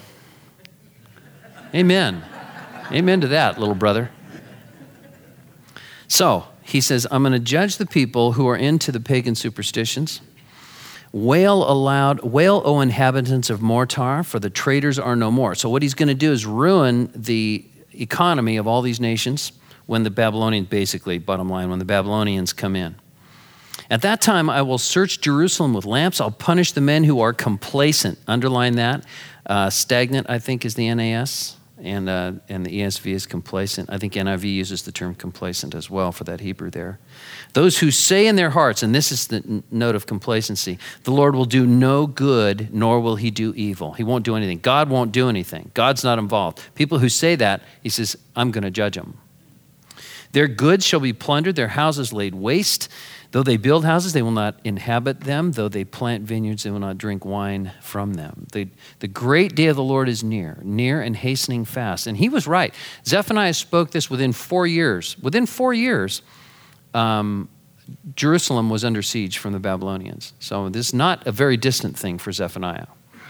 [SPEAKER 1] amen. Amen to that, little brother. So, he says, I'm going to judge the people who are into the pagan superstitions. Wail aloud, wail, O inhabitants of Mortar, for the traitors are no more. So what he's going to do is ruin the economy of all these nations when the Babylonians, basically, bottom line, when the Babylonians come in. At that time, I will search Jerusalem with lamps. I'll punish the men who are complacent. Underline that. Uh, stagnant, I think, is the N A S. And uh, and the E S V is complacent. I think N I V uses the term complacent as well for that Hebrew there. Those who say in their hearts, and this is the n- note of complacency, the Lord will do no good, nor will he do evil. He won't do anything. God won't do anything. God's not involved. People who say that, he says, I'm going to judge them. Their goods shall be plundered, their houses laid waste. Though they build houses, they will not inhabit them. Though they plant vineyards, they will not drink wine from them. The, the great day of the Lord is near, near and hastening fast. And he was right. Zephaniah spoke this within four years. Within four years, um, Jerusalem was under siege from the Babylonians. So this is not a very distant thing for Zephaniah.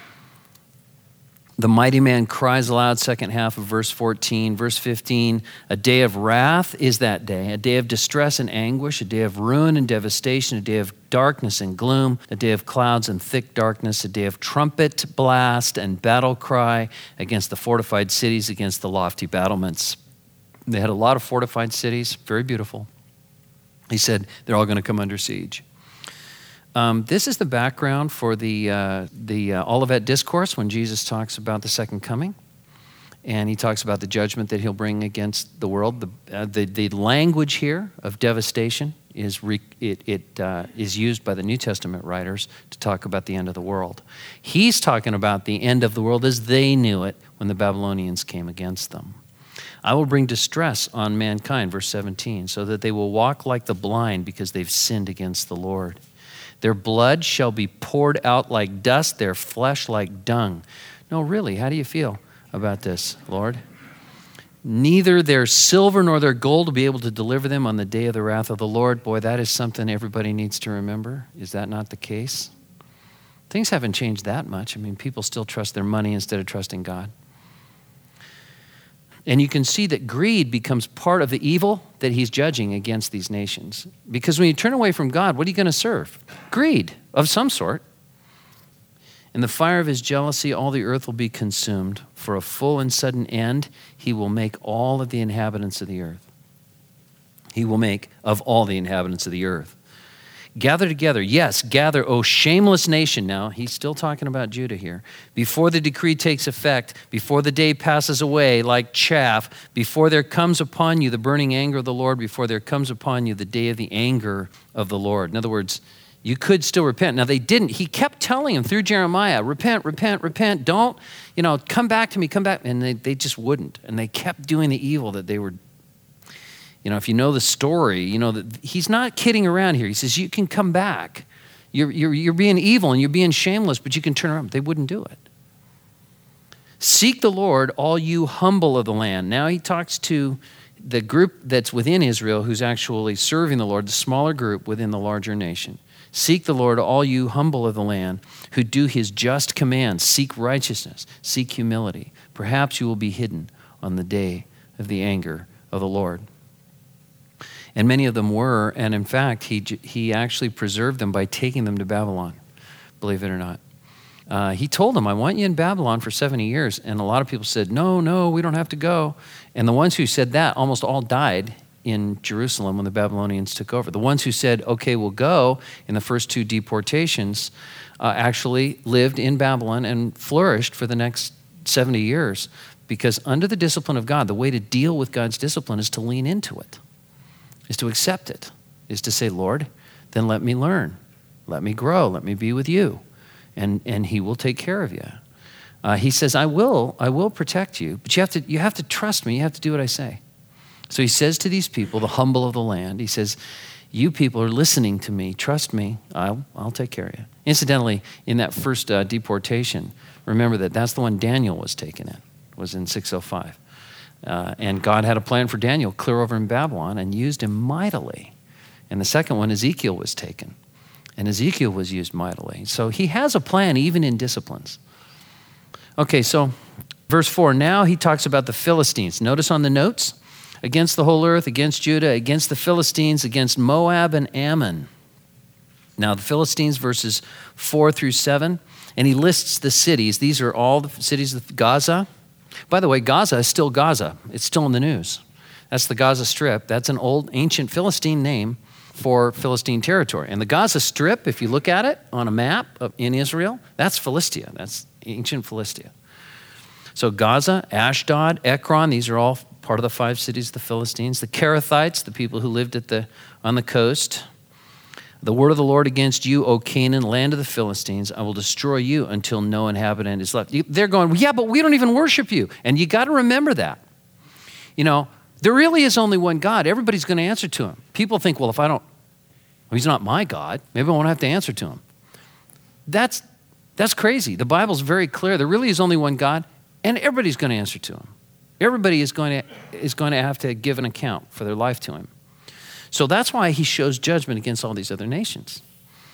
[SPEAKER 1] The mighty man cries aloud, second half of verse fourteen. Verse fifteen, a day of wrath is that day, a day of distress and anguish, a day of ruin and devastation, a day of darkness and gloom, a day of clouds and thick darkness, a day of trumpet blast and battle cry against the fortified cities, against the lofty battlements. They had a lot of fortified cities, very beautiful. He said they're all going to come under siege. Um, this is the background for the uh, the uh, Olivet Discourse when Jesus talks about the second coming, and he talks about the judgment that he'll bring against the world. The uh, the, the language here of devastation is re- it it uh, is used by the New Testament writers to talk about the end of the world. He's talking about the end of the world as they knew it when the Babylonians came against them. I will bring distress on mankind, verse seventeen, so that they will walk like the blind because they've sinned against the Lord. Their blood shall be poured out like dust, their flesh like dung. No, really, how do you feel about this, Lord? Neither their silver nor their gold will be able to deliver them on the day of the wrath of the Lord. Boy, that is something everybody needs to remember. Is that not the case? Things haven't changed that much. I mean, people still trust their money instead of trusting God. And you can see that greed becomes part of the evil that he's judging against these nations. Because when you turn away from God, what are you going to serve? Greed of some sort. In the fire of his jealousy, all the earth will be consumed. For a full and sudden end, he will make all of the inhabitants of the earth. He will make of all the inhabitants of the earth. Gather together, yes, gather, O shameless nation. Now, he's still talking about Judah here. Before the decree takes effect, before the day passes away like chaff, before there comes upon you the burning anger of the Lord, before there comes upon you the day of the anger of the Lord. In other words, you could still repent. Now, they didn't. He kept telling him through Jeremiah, repent, repent, repent. Don't, you know, come back to me, come back. And they, they just wouldn't. And they kept doing the evil that they were. You know, if you know the story, you know that he's not kidding around here. He says, you can come back. You're, you're, you're being evil and you're being shameless, but you can turn around. They wouldn't do it. Seek the Lord, all you humble of the land. Now he talks to the group that's within Israel who's actually serving the Lord, the smaller group within the larger nation. Seek the Lord, all you humble of the land, who do his just commands. Seek righteousness, seek humility. Perhaps you will be hidden on the day of the anger of the Lord. And many of them were, and in fact, he he actually preserved them by taking them to Babylon, believe it or not. Uh, he told them, I want you in Babylon for seventy years. And a lot of people said, no, no, we don't have to go. And the ones who said that almost all died in Jerusalem when the Babylonians took over. The ones who said, okay, we'll go in the first two deportations uh, actually lived in Babylon and flourished for the next seventy years. Because under the discipline of God, the way to deal with God's discipline is to lean into it. Is to accept it, is to say, Lord, then let me learn. Let me grow. Let me be with you. And and he will take care of you. Uh, he says, I will, I will protect you, but you have to you have to trust me. You have to do what I say. So he says to these people, the humble of the land, he says, you people are listening to me. Trust me. I'll, I'll take care of you. Incidentally, in that first uh, deportation, remember that that's the one Daniel was taken in, was in six oh five. Uh, and God had a plan for Daniel clear over in Babylon and used him mightily. And the second one, Ezekiel was taken. And Ezekiel was used mightily. So he has a plan even in disciplines. Okay, so verse four, now he talks about the Philistines. Notice on the notes, against the whole earth, against Judah, against the Philistines, against Moab and Ammon. Now the Philistines, verses four through seven, and he lists the cities. These are all the cities of Gaza. By the way, Gaza is still Gaza. It's still in the news. That's the Gaza Strip. That's an old ancient Philistine name for Philistine territory. And the Gaza Strip, if you look at it on a map of, in Israel, that's Philistia. That's ancient Philistia. So Gaza, Ashdod, Ekron, these are all part of the five cities of the Philistines. The Kerethites, the people who lived at the on the coast. The word of the Lord against you, O Canaan, land of the Philistines. I will destroy you until no inhabitant is left. They're going, yeah, but we don't even worship you. And you got to remember that. You know, there really is only one God. Everybody's going to answer to him. People think, well, if I don't, well, he's not my God, maybe I won't have to answer to him. That's, that's crazy. The Bible's very clear. There really is only one God, and everybody's going to answer to him. Everybody is going to, is going to have to give an account for their life to him. So that's why he shows judgment against all these other nations.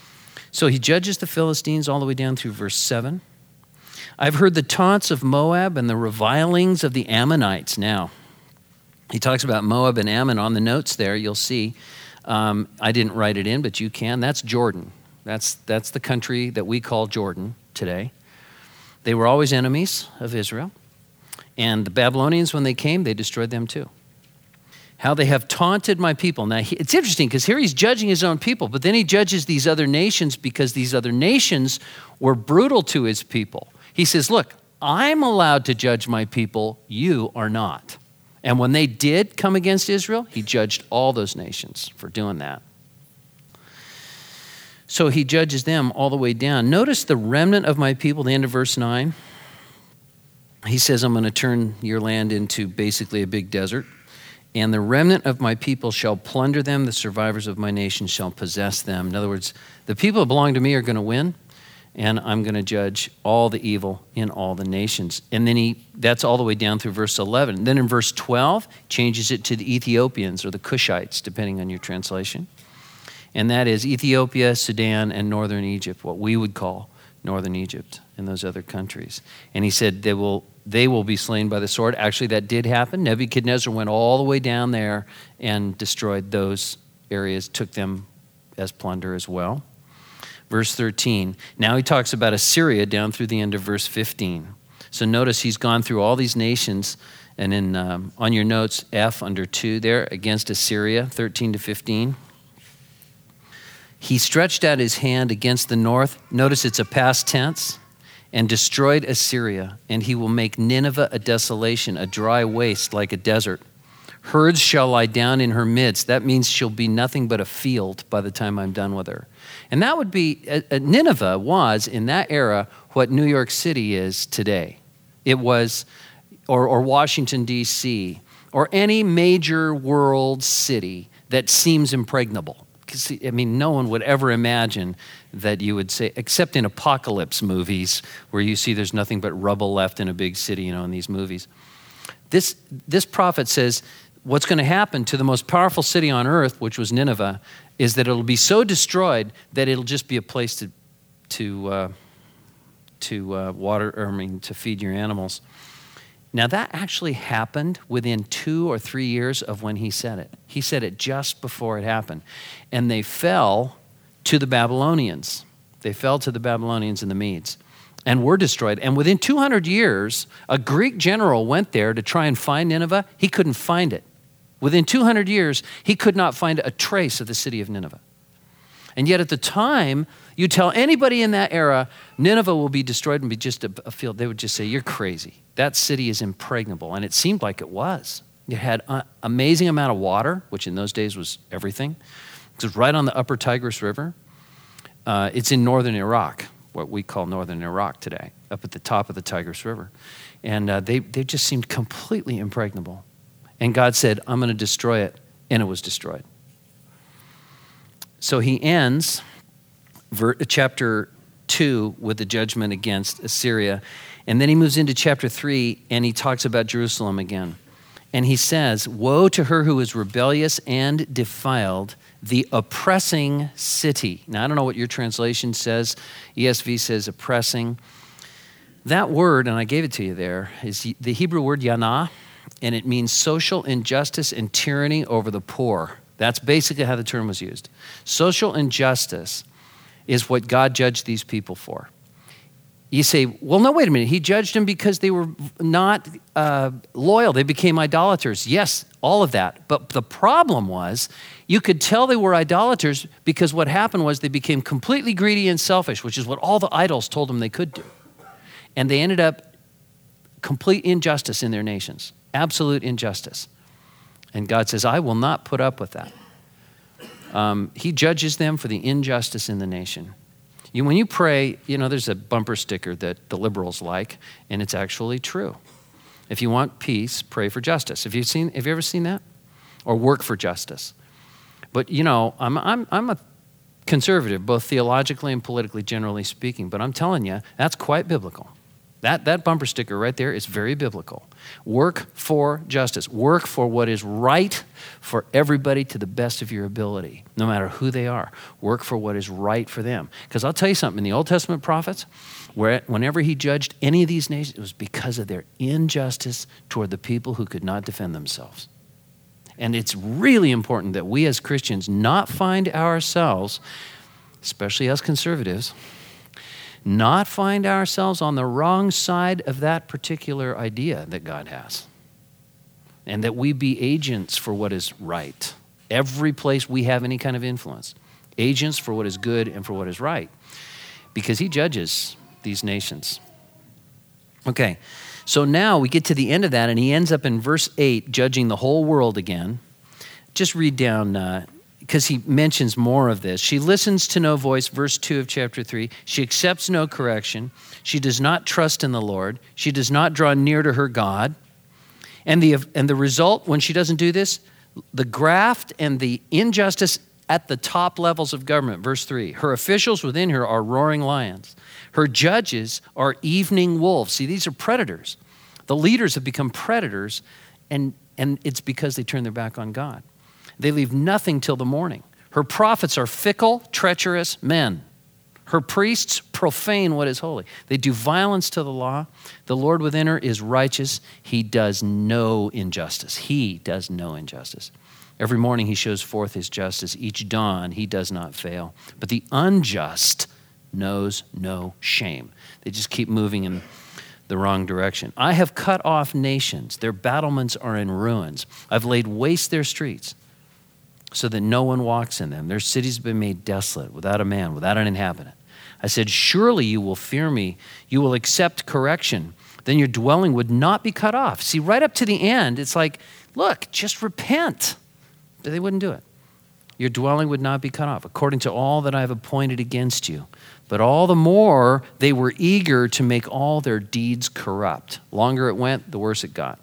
[SPEAKER 1] So he judges the Philistines all the way down through verse seven. I've heard the taunts of Moab and the revilings of the Ammonites. Now, he talks about Moab and Ammon on the notes there. You'll see. Um, I didn't write it in, but you can. That's Jordan. That's, that's the country that we call Jordan today. They were always enemies of Israel. And the Babylonians, when they came, they destroyed them too. How they have taunted my people. Now, it's interesting because here he's judging his own people, but then he judges these other nations because these other nations were brutal to his people. He says, look, I'm allowed to judge my people, you are not. And when they did come against Israel, he judged all those nations for doing that. So he judges them all the way down. Notice the remnant of my people, the end of verse nine. he says, I'm going to turn your land into basically a big desert. And the remnant of my people shall plunder them. The survivors of my nation shall possess them. In other words, the people that belong to me are going to win, and I'm going to judge all the evil in all the nations. And then he, that's all the way down through verse eleven. Then in verse twelve, changes it to the Ethiopians or the Cushites, depending on your translation. And that is Ethiopia, Sudan, and northern Egypt, what we would call northern Egypt and those other countries. And he said they will they will be slain by the sword. Actually, that did happen. Nebuchadnezzar went all the way down there and destroyed those areas, took them as plunder as well. Verse thirteen, now he talks about Assyria down through the end of verse fifteen. So notice he's gone through all these nations, and in um, on your notes, F under two there, against Assyria, thirteen to fifteen. He stretched out his hand against the north. Notice it's a past tense. And destroyed Assyria, and he will make Nineveh a desolation, a dry waste like a desert. Herds shall lie down in her midst. That means she'll be nothing but a field by the time I'm done with her. And that would be, uh, Nineveh was in that era what New York City is today. It was, or, or Washington, D C, or any major world city that seems impregnable. Because, I mean, no one would ever imagine that you would say, except in apocalypse movies where you see there's nothing but rubble left in a big city, you know, in these movies. This, this prophet says what's going to happen to the most powerful city on earth, which was Nineveh, is that it'll be so destroyed that it'll just be a place to, to, uh, to uh, water, or I mean, to feed your animals. Now, that actually happened within two or three years of when he said it. He said it just before it happened. And they fell to the Babylonians. They fell to the Babylonians and the Medes and were destroyed. And within two hundred years, a Greek general went there to try and find Nineveh. He couldn't find it. Within two hundred years, he could not find a trace of the city of Nineveh. And yet at the time, you tell anybody in that era, Nineveh will be destroyed and be just a, a field, they would just say, you're crazy. That city is impregnable. And it seemed like it was. It had an amazing amount of water, which in those days was everything. It was right on the upper Tigris River. Uh, it's in northern Iraq, what we call northern Iraq today, up at the top of the Tigris River. And uh, they, they just seemed completely impregnable. And God said, I'm going to destroy it. And it was destroyed. So he ends ver- chapter two with the judgment against Assyria. And then he moves into chapter three and he talks about Jerusalem again. And he says, woe to her who is rebellious and defiled, the oppressing city. Now, I don't know what your translation says. E S V says oppressing. That word, and I gave it to you there, is the Hebrew word yana, and it means social injustice and tyranny over the poor. That's basically how the term was used. Social injustice is what God judged these people for. You say, well, no, wait a minute. He judged them because they were not uh, loyal. They became idolaters. Yes, all of that. But the problem was you could tell they were idolaters because what happened was they became completely greedy and selfish, which is what all the idols told them they could do. And they ended up complete injustice in their nations, absolute injustice. And God says, I will not put up with that. Um, he judges them for the injustice in the nation. You, when you pray, you know, there's a bumper sticker that the liberals like, and it's actually true. If you want peace, pray for justice. Have you seen? Have you ever seen that? Or work for justice. But you know, I'm I'm I'm a conservative, both theologically and politically, generally speaking. But I'm telling you, that's quite biblical. That that bumper sticker right there is very biblical. Work for justice. Work for what is right for everybody to the best of your ability, no matter who they are. Work for what is right for them. Because I'll tell you something, in the Old Testament prophets, where whenever he judged any of these nations, it was because of their injustice toward the people who could not defend themselves. And it's really important that we as Christians not find ourselves, especially as conservatives, not find ourselves on the wrong side of that particular idea that God has. And that we be agents for what is right. Every place we have any kind of influence. Agents for what is good and for what is right. Because he judges these nations. Okay, so now we get to the end of that and he ends up in verse eight, judging the whole world again. Just read down, uh, because he mentions more of this. She listens to no voice, verse two of chapter three. She accepts no correction. She does not trust in the Lord. She does not draw near to her God. And the, and the result, when she doesn't do this, the graft and the injustice at the top levels of government, verse three. Her officials within her are roaring lions. Her judges are evening wolves. See, these are predators. The leaders have become predators, and, and it's because they turn their back on God. They leave nothing till the morning. Her prophets are fickle, treacherous men. Her priests profane what is holy. They do violence to the law. The Lord within her is righteous. He does no injustice. He does no injustice. Every morning he shows forth his justice. Each dawn he does not fail. But the unjust knows no shame. They just keep moving in the wrong direction. I have cut off nations. Their battlements are in ruins. I've laid waste their streets so that no one walks in them. Their cities have been made desolate, without a man, without an inhabitant. I said, surely you will fear me. You will accept correction. Then your dwelling would not be cut off. See, right up to the end, it's like, look, just repent. But they wouldn't do it. Your dwelling would not be cut off, according to all that I have appointed against you. But all the more they were eager to make all their deeds corrupt. Longer it went, the worse it got.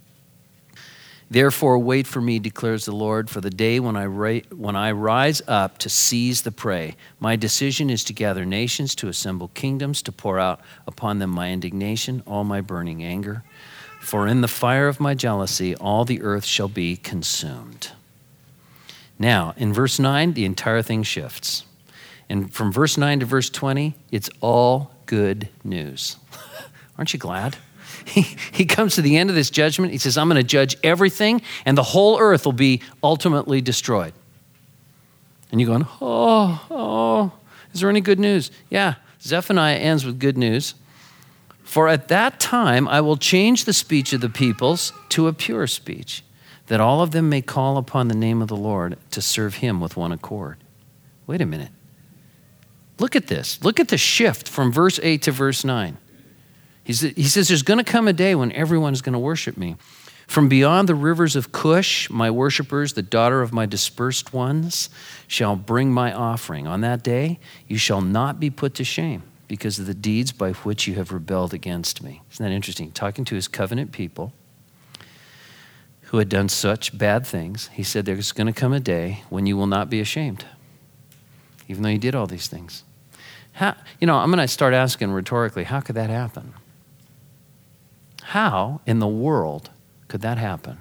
[SPEAKER 1] Therefore, wait for me, declares the Lord, for the day when I, ra- when I rise up to seize the prey. My decision is to gather nations, to assemble kingdoms, to pour out upon them my indignation, all my burning anger. For in the fire of my jealousy, all the earth shall be consumed. Now, in verse nine, the entire thing shifts. And from verse nine to verse twenty, it's all good news. Aren't you glad? He, he comes to the end of this judgment. He says, I'm going to judge everything, and the whole earth will be ultimately destroyed. And you're going, oh, oh, is there any good news? Yeah, Zephaniah ends with good news. For at that time I will change the speech of the peoples to a pure speech, that all of them may call upon the name of the Lord to serve him with one accord. Wait a minute. Look at this. Look at the shift from verse eight to verse nine. He says, there's going to come a day when everyone is going to worship me. From beyond the rivers of Cush, my worshipers, the daughter of my dispersed ones, shall bring my offering. On that day, you shall not be put to shame because of the deeds by which you have rebelled against me. Isn't that interesting? Talking to his covenant people who had done such bad things, he said, there's going to come a day when you will not be ashamed, even though you did all these things. How, you know, I'm going to start asking rhetorically, how could that happen? How in the world could that happen?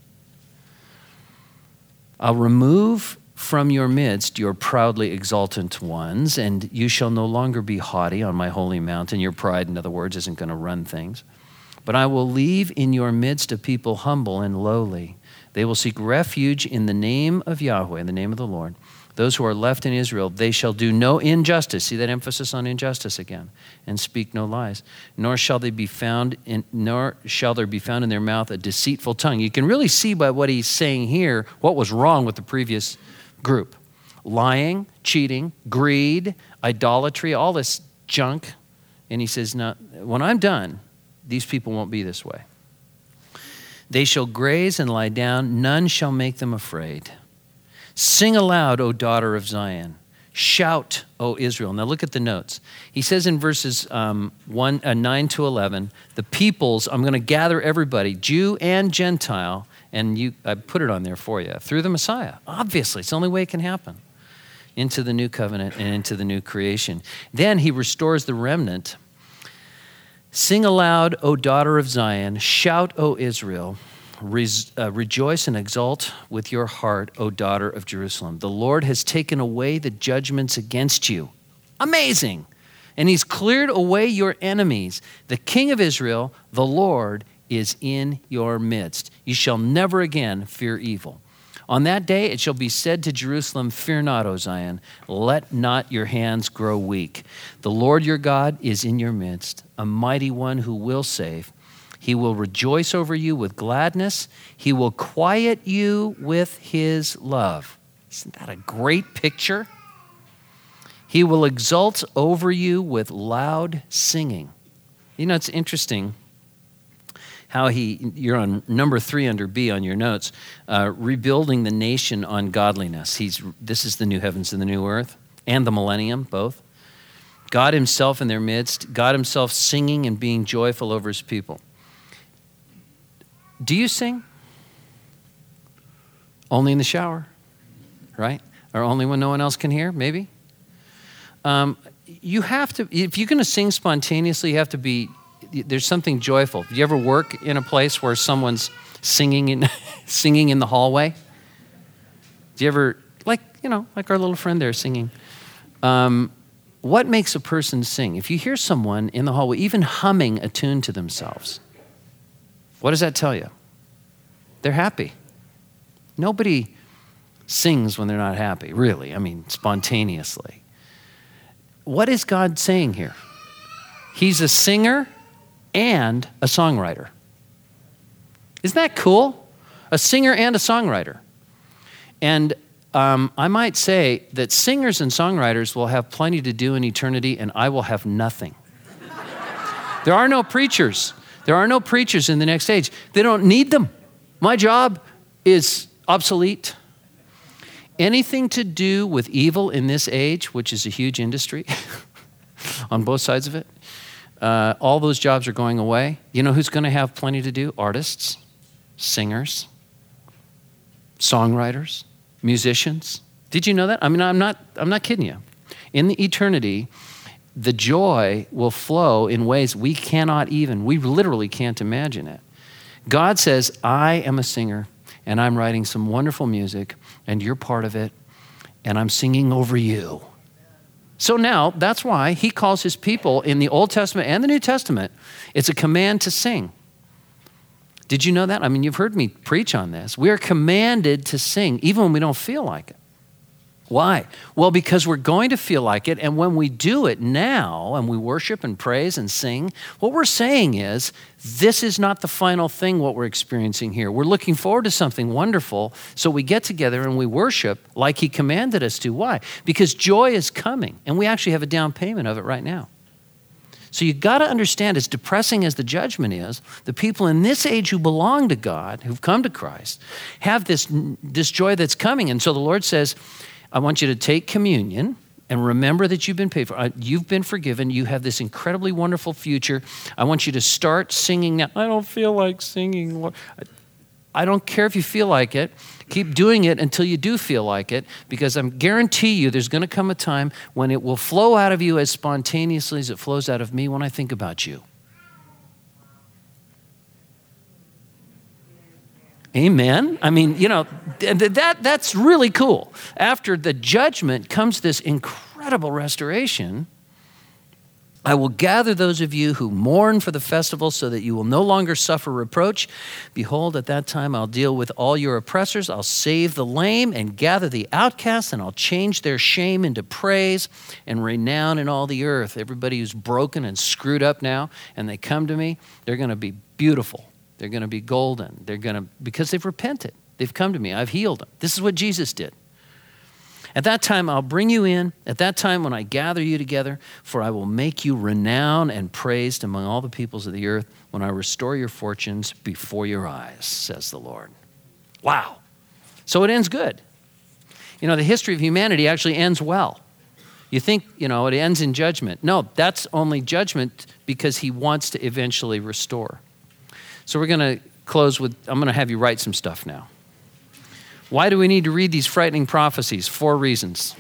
[SPEAKER 1] I'll remove from your midst your proudly exultant ones, and you shall no longer be haughty on my holy mountain. Your pride, in other words, isn't going to run things. But I will leave in your midst a people humble and lowly. They will seek refuge in the name of Yahweh, in the name of the Lord. Those who are left in Israel, they shall do no injustice. See that emphasis on injustice again. And speak no lies. Nor shall they be found in, nor shall there be found in their mouth a deceitful tongue. You can really see by what he's saying here what was wrong with the previous group. Lying, cheating, greed, idolatry, all this junk. And he says, now, when I'm done, these people won't be this way. They shall graze and lie down. None shall make them afraid. Sing aloud, O daughter of Zion. Shout, O Israel. Now look at the notes. He says in verses um, one, uh, nine to eleven, the peoples, I'm going to gather everybody, Jew and Gentile, and you, I put it on there for you, through the Messiah. Obviously, it's the only way it can happen, into the new covenant and into the new creation. Then he restores the remnant. Sing aloud, O daughter of Zion. Shout, O Israel. Re- uh, rejoice and exult with your heart, O daughter of Jerusalem. The Lord has taken away the judgments against you. Amazing. And he's cleared away your enemies. The King of Israel, the Lord, is in your midst. You shall never again fear evil. On that day it shall be said to Jerusalem, fear not, O Zion. Let not your hands grow weak. The Lord your God is in your midst, a mighty one who will save. He will rejoice over you with gladness. He will quiet you with his love. Isn't that a great picture? He will exult over you with loud singing. You know, it's interesting. how he, you're on number three under B on your notes, uh, rebuilding the nation on godliness. He's, this is the new heavens and the new earth, and the millennium, both. God himself in their midst, God himself singing and being joyful over his people. Do you sing? Only in the shower, right? Or only when no one else can hear, maybe? Um, you have to, if you're going to sing spontaneously, you have to be, there's something joyful. Do you ever work in a place where someone's singing in, singing in the hallway? Do you ever, like, you know, like our little friend there singing? Um, what makes a person sing? If you hear someone in the hallway, even humming a tune to themselves, what does that tell you? They're happy. Nobody sings when they're not happy, really. I mean, spontaneously. What is God saying here? He's a singer and a songwriter. Isn't that cool? A singer and a songwriter. And um, I might say that singers and songwriters will have plenty to do in eternity, and I will have nothing. There are no preachers. There are no preachers in the next age. They don't need them. My job is obsolete. Anything to do with evil in this age, which is a huge industry on both sides of it, uh, all those jobs are going away. You know who's going to have plenty to do? Artists, singers, songwriters, musicians. Did you know that? I mean, I'm not, I'm not kidding you. In the eternity, the joy will flow in ways we cannot even, we literally can't imagine it. God says, I am a singer, and I'm writing some wonderful music, and you're part of it, and I'm singing over you. So now, that's why he calls his people in the Old Testament and the New Testament, it's a command to sing. Did you know that? I mean, you've heard me preach on this. We are commanded to sing, even when we don't feel like it. Why? Well, because we're going to feel like it, and when we do it now, and we worship and praise and sing, what we're saying is, this is not the final thing what we're experiencing here. We're looking forward to something wonderful, so we get together and we worship like he commanded us to. Why? Because joy is coming, and we actually have a down payment of it right now. So you've got to understand, as depressing as the judgment is, the people in this age who belong to God, who've come to Christ, have this, this joy that's coming. And so the Lord says, I want you to take communion and remember that you've been paid for. You've been forgiven. You have this incredibly wonderful future. I want you to start singing now. I don't feel like singing. I don't care if you feel like it. Keep doing it until you do feel like it, because I guarantee you there's going to come a time when it will flow out of you as spontaneously as it flows out of me when I think about you. Amen. I mean, you know, that that's really cool. After the judgment comes this incredible restoration. I will gather those of you who mourn for the festival so that you will no longer suffer reproach. Behold, at that time I'll deal with all your oppressors. I'll save the lame and gather the outcasts, and I'll change their shame into praise and renown in all the earth. Everybody who's broken and screwed up now, and they come to me, they're going to be beautiful. They're going to be golden. They're going to, because they've repented. They've come to me. I've healed them. This is what Jesus did. At that time, I'll bring you in. At that time, when I gather you together, for I will make you renowned and praised among all the peoples of the earth when I restore your fortunes before your eyes, says the Lord. Wow. So it ends good. You know, the history of humanity actually ends well. You think, you know, it ends in judgment. No, that's only judgment because he wants to eventually restore. So we're going to close with, I'm going to have you write some stuff now. Why do we need to read these frightening prophecies? Four reasons.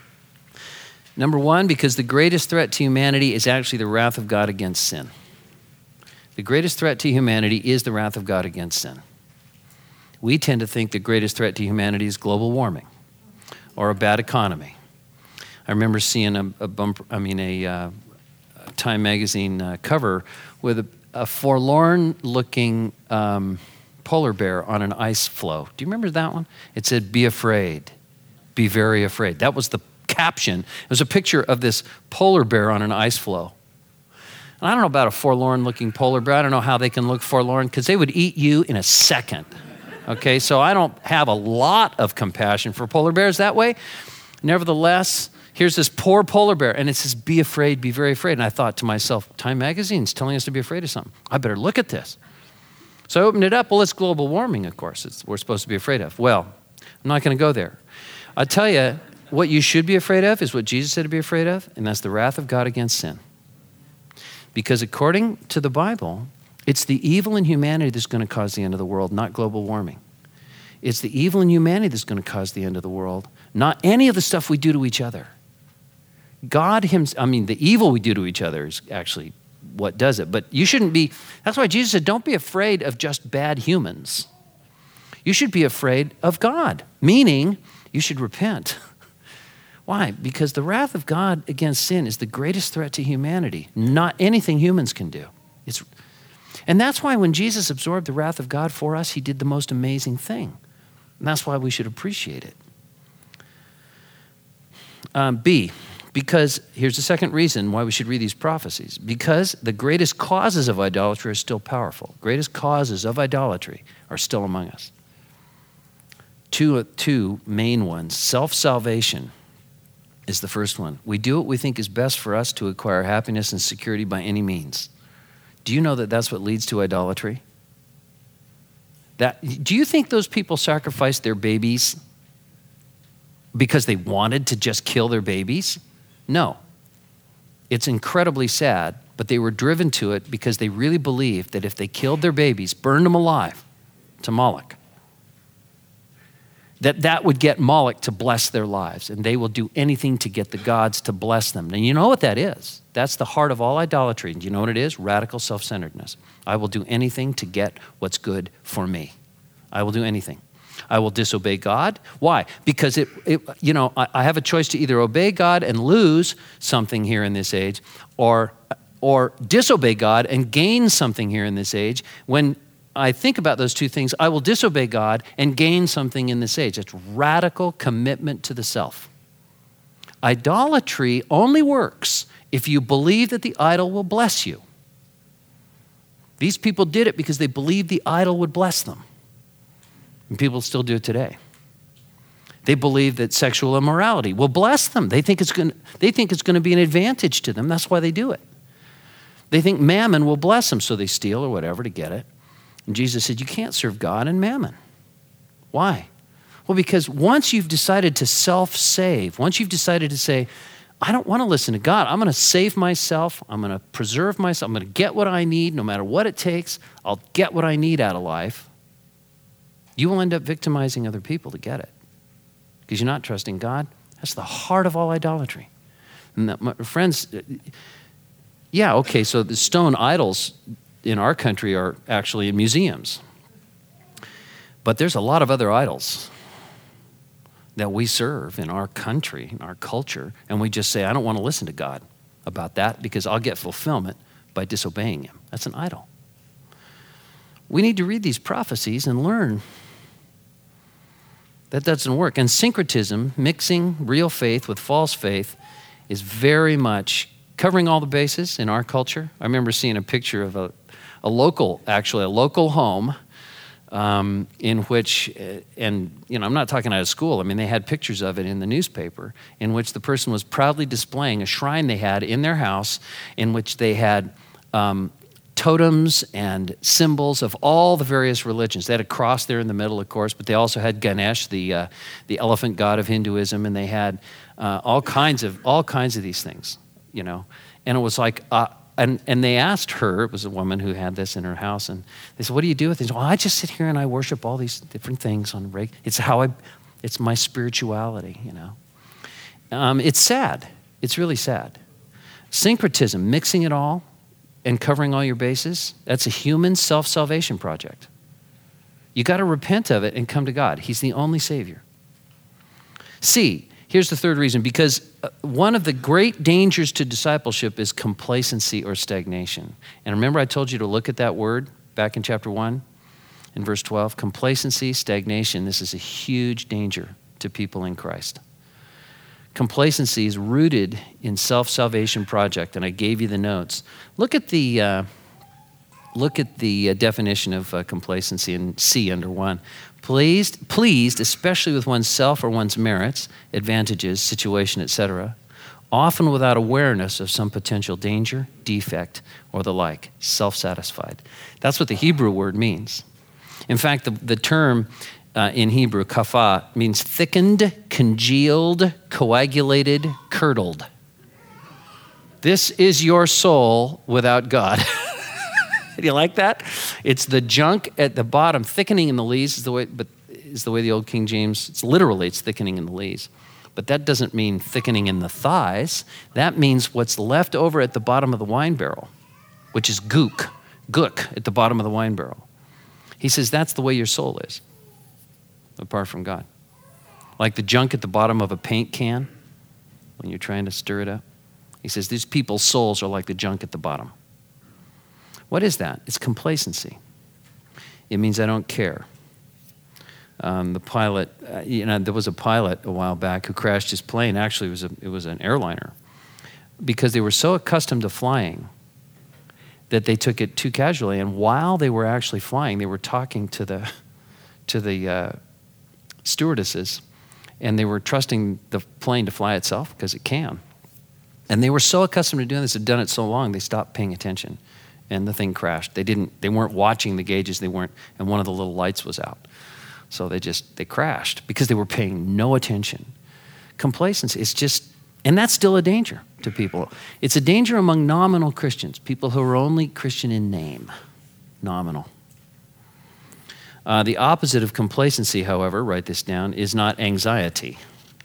[SPEAKER 1] Number one, because the greatest threat to humanity is actually the wrath of God against sin. The greatest threat to humanity is the wrath of God against sin. We tend to think the greatest threat to humanity is global warming or a bad economy. I remember seeing a, a bumper, I mean, a, uh, a Time magazine uh, cover with a a forlorn-looking um, polar bear on an ice floe. Do you remember that one? It said, be afraid, be very afraid. That was the caption. It was a picture of this polar bear on an ice floe. And I don't know about a forlorn-looking polar bear. I don't know how they can look forlorn, because they would eat you in a second. Okay, so I don't have a lot of compassion for polar bears that way. Nevertheless, here's this poor polar bear, and it says, be afraid, be very afraid. And I thought to myself, Time magazine's telling us to be afraid of something. I better look at this. So I opened it up. Well, it's global warming, of course. It's, we're supposed to be afraid of. Well, I'm not going to go there. I'll tell you, what you should be afraid of is what Jesus said to be afraid of, and that's the wrath of God against sin. Because according to the Bible, it's the evil in humanity that's going to cause the end of the world, not global warming. It's the evil in humanity that's going to cause the end of the world, not any of the stuff we do to each other. God himself, I mean, the evil we do to each other is actually what does it. But you shouldn't be, that's why Jesus said, don't be afraid of just bad humans. You should be afraid of God, meaning you should repent. Why? Because the wrath of God against sin is the greatest threat to humanity, not anything humans can do. It's, and that's why when Jesus absorbed the wrath of God for us, he did the most amazing thing. And that's why we should appreciate it. Um, B, because here's the second reason why we should read these prophecies. Because the greatest causes of idolatry are still powerful. Greatest causes of idolatry are still among us. Two, two main ones. Self-salvation is the first one. We do what we think is best for us to acquire happiness and security by any means. Do you know that that's what leads to idolatry? That, do you think those people sacrificed their babies because they wanted to just kill their babies? No. It's incredibly sad, but they were driven to it because they really believed that if they killed their babies, burned them alive to Moloch, that that would get Moloch to bless their lives, and they will do anything to get the gods to bless them. And you know what that is? That's the heart of all idolatry. Do you know what it is? Radical self-centeredness. I will do anything to get what's good for me. I will do anything. I will disobey God. Why? Because it, it you know, I, I have a choice to either obey God and lose something here in this age, or or disobey God and gain something here in this age. When I think about those two things, I will disobey God and gain something in this age. It's radical commitment to the self. Idolatry only works if you believe that the idol will bless you. These people did it because they believed the idol would bless them. And people still do it today. They believe that sexual immorality will bless them. They think it's going, they think it's going to be an advantage to them. That's why they do it. They think mammon will bless them, so they steal or whatever to get it. And Jesus said, you can't serve God and mammon. Why? Well, because once you've decided to self-save, once you've decided to say, I don't want to listen to God, I'm going to save myself, I'm going to preserve myself, I'm going to get what I need, no matter what it takes, I'll get what I need out of life, you will end up victimizing other people to get it. Because you're not trusting God. That's the heart of all idolatry. And that, my friends, yeah, okay, so the stone idols in our country are actually in museums. But there's a lot of other idols that we serve in our country, in our culture, and we just say, I don't want to listen to God about that because I'll get fulfillment by disobeying him. That's an idol. We need to read these prophecies and learn that doesn't work. And syncretism, mixing real faith with false faith, is very much covering all the bases in our culture. I remember seeing a picture of a A local, actually, a local home um, in which, uh, and you know, I'm not talking out of school. I mean, they had pictures of it in the newspaper in which the person was proudly displaying a shrine they had in their house in which they had um, totems and symbols of all the various religions. They had a cross there in the middle, of course, but they also had Ganesh, the uh, the elephant god of Hinduism, and they had uh, all kinds of all kinds of these things, you know. And it was like. Uh, And and they asked her, it was a woman who had this in her house, and they said, what do you do with these? Well, I just sit here and I worship all these different things on reg. It's how I, it's my spirituality, you know. Um, it's sad. It's really sad. Syncretism, mixing it all and covering all your bases, that's a human self-salvation project. You got to repent of it and come to God. He's the only Savior. C, here's the third reason, because one of the great dangers to discipleship is complacency or stagnation. And remember I told you to look at that word back in chapter one, in verse twelve, complacency, stagnation. This is a huge danger to people in Christ. Complacency is rooted in self-salvation project, and I gave you the notes. Look at the uh, look at the uh, definition of uh, complacency in C under one. Pleased, pleased, especially with oneself or one's merits, advantages, situation, et cetera, often without awareness of some potential danger, defect, or the like, self-satisfied. That's what the Hebrew word means. In fact, the, the term uh, in Hebrew, kafah, means thickened, congealed, coagulated, curdled. This is your soul without God. Do you like that? It's the junk at the bottom, thickening in the lees is the way, but is the way the old King James, it's literally, it's thickening in the lees. But that doesn't mean thickening in the thighs. That means what's left over at the bottom of the wine barrel, which is gook, gook at the bottom of the wine barrel. He says that's the way your soul is, apart from God. Like the junk at the bottom of a paint can when you're trying to stir it up. He says these people's souls are like the junk at the bottom. What is that? It's complacency. It means I don't care. Um, the pilot, uh, you know, there was a pilot a while back who crashed his plane. Actually, it was a, it was an airliner because they were so accustomed to flying that they took it too casually. And while they were actually flying, they were talking to the to the uh, stewardesses, and they were trusting the plane to fly itself because it can. And they were so accustomed to doing this, had done it so long, they stopped paying attention, and the thing crashed. They didn't. They weren't watching the gauges. They weren't, and one of the little lights was out. So they just, they crashed because they were paying no attention. Complacency is just, and that's still a danger to people. It's a danger among nominal Christians, people who are only Christian in name, nominal. Uh, the opposite of complacency, however, write this down, is not anxiety,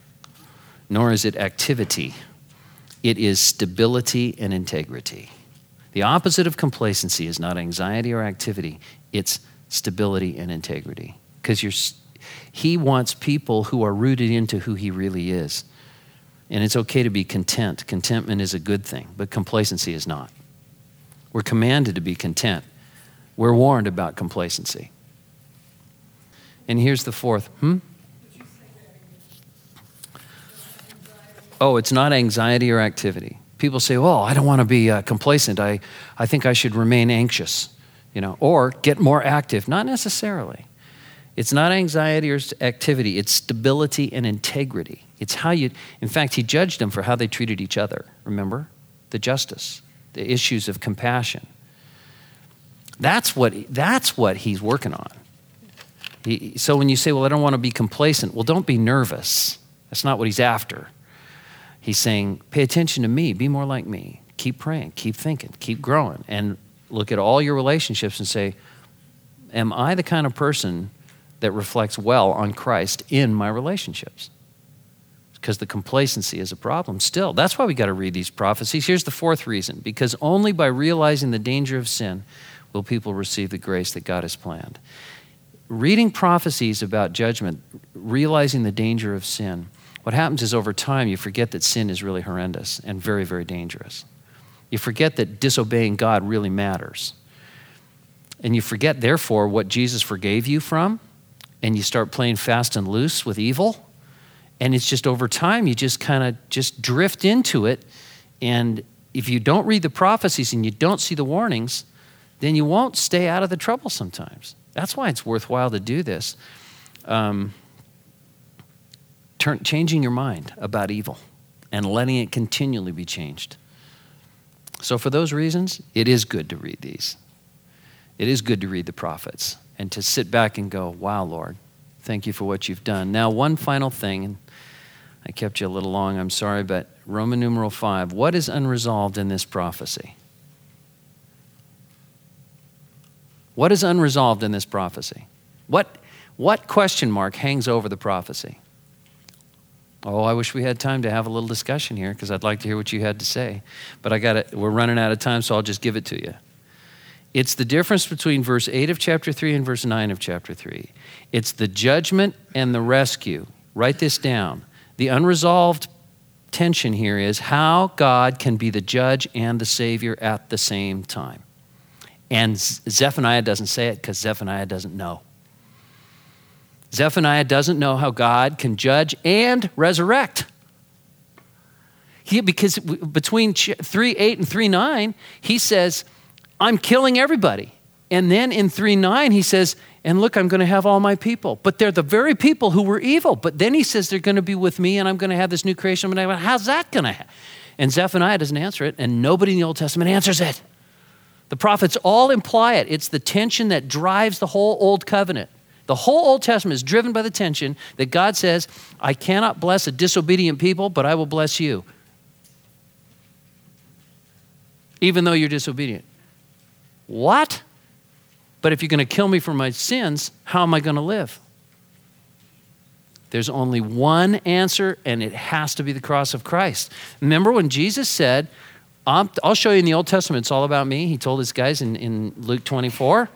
[SPEAKER 1] nor is it activity. It is stability and integrity. The opposite of complacency is not anxiety or activity, it's stability and integrity. Because you're, he wants people who are rooted into who he really is. And it's okay to be content. Contentment is a good thing, but complacency is not. We're commanded to be content. We're warned about complacency. And here's the fourth. Hmm? Oh, it's not anxiety or activity. People say, oh, I don't want to be uh, complacent. I, I think I should remain anxious, you know, or get more active. Not necessarily. It's not anxiety or activity. It's stability and integrity. It's how you, in fact, he judged them for how they treated each other. Remember? The justice, the issues of compassion. That's what, that's what he's working on. He, so when you say, well, I don't want to be complacent, well, don't be nervous. That's not what he's after. He's saying, pay attention to me. Be more like me. Keep praying. Keep thinking. Keep growing. And look at all your relationships and say, am I the kind of person that reflects well on Christ in my relationships? Because the complacency is a problem still. That's why we got to read these prophecies. Here's the fourth reason. Because only by realizing the danger of sin will people receive the grace that God has planned. Reading prophecies about judgment, realizing the danger of sin, what happens is over time you forget that sin is really horrendous and very, very dangerous. You forget that disobeying God really matters. And you forget, therefore, what Jesus forgave you from, and you start playing fast and loose with evil. And it's just over time, you just kind of just drift into it. And if you don't read the prophecies and you don't see the warnings, then you won't stay out of the trouble sometimes. That's why it's worthwhile to do this. Um, turn, changing your mind about evil and letting it continually be changed. So for those reasons, it is good to read these. It is good to read the prophets and to sit back and go, wow, Lord, thank you for what you've done. Now, one final thing, and I kept you a little long, I'm sorry, but Roman numeral five, what is unresolved in this prophecy? What is unresolved in this prophecy? What, what question mark hangs over the prophecy? Oh, I wish we had time to have a little discussion here because I'd like to hear what you had to say. But I got it. We're running out of time, so I'll just give it to you. It's the difference between verse eight of chapter three and verse nine of chapter three. It's the judgment and the rescue. Write this down. The unresolved tension here is how God can be the judge and the savior at the same time. And Zephaniah doesn't say it because Zephaniah doesn't know. Zephaniah doesn't know how God can judge and resurrect. He, because between three eight and three nine, he says, I'm killing everybody. And then in three nine, he says, and look, I'm going to have all my people. But they're the very people who were evil. But then he says they're going to be with me and I'm going to have this new creation. How's that going to happen? And Zephaniah doesn't answer it, and nobody in the Old Testament answers it. The prophets all imply it. It's the tension that drives the whole Old Covenant. The whole Old Testament is driven by the tension that God says, I cannot bless a disobedient people, but I will bless you, even though you're disobedient. What? But if you're going to kill me for my sins, how am I going to live? There's only one answer, and it has to be the cross of Christ. Remember when Jesus said, I'll show you in the Old Testament, it's all about me. He told his guys in, in Luke twenty-four.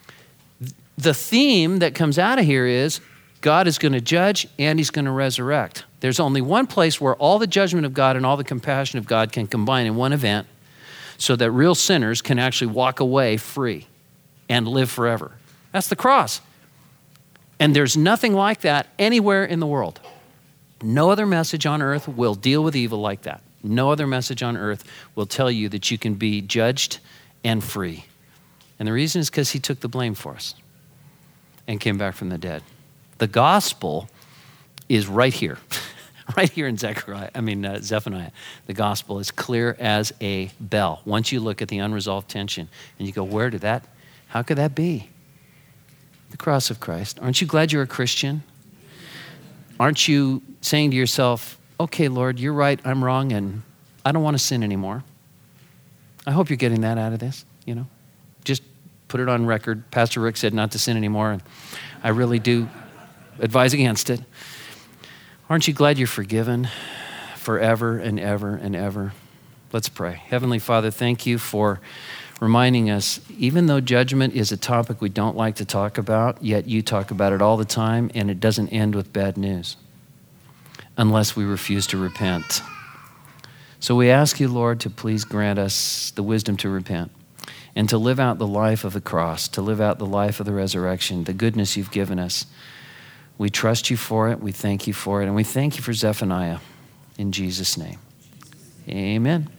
[SPEAKER 1] The theme that comes out of here is God is going to judge and he's going to resurrect. There's only one place where all the judgment of God and all the compassion of God can combine in one event so that real sinners can actually walk away free and live forever. That's the cross. And there's nothing like that anywhere in the world. No other message on earth will deal with evil like that. No other message on earth will tell you that you can be judged and free. And the reason is because he took the blame for us and came back from the dead. The gospel is right here, right here in Zechariah. I mean, uh, Zephaniah. The gospel is clear as a bell. Once you look at the unresolved tension and you go, where did that, how could that be? The cross of Christ. Aren't you glad you're a Christian? Aren't you saying to yourself, okay, Lord, you're right, I'm wrong, and I don't want to sin anymore. I hope you're getting that out of this, you know. Just put it on record. Pastor Rick said not to sin anymore, and I really do advise against it. Aren't you glad you're forgiven forever and ever and ever? Let's pray. Heavenly Father, thank you for reminding us, even though judgment is a topic we don't like to talk about, yet you talk about it all the time, and it doesn't end with bad news unless we refuse to repent. So we ask you, Lord, to please grant us the wisdom to repent and to live out the life of the cross, to live out the life of the resurrection, the goodness you've given us. We trust you for it. We thank you for it. And we thank you for Zephaniah. In Jesus' name, amen.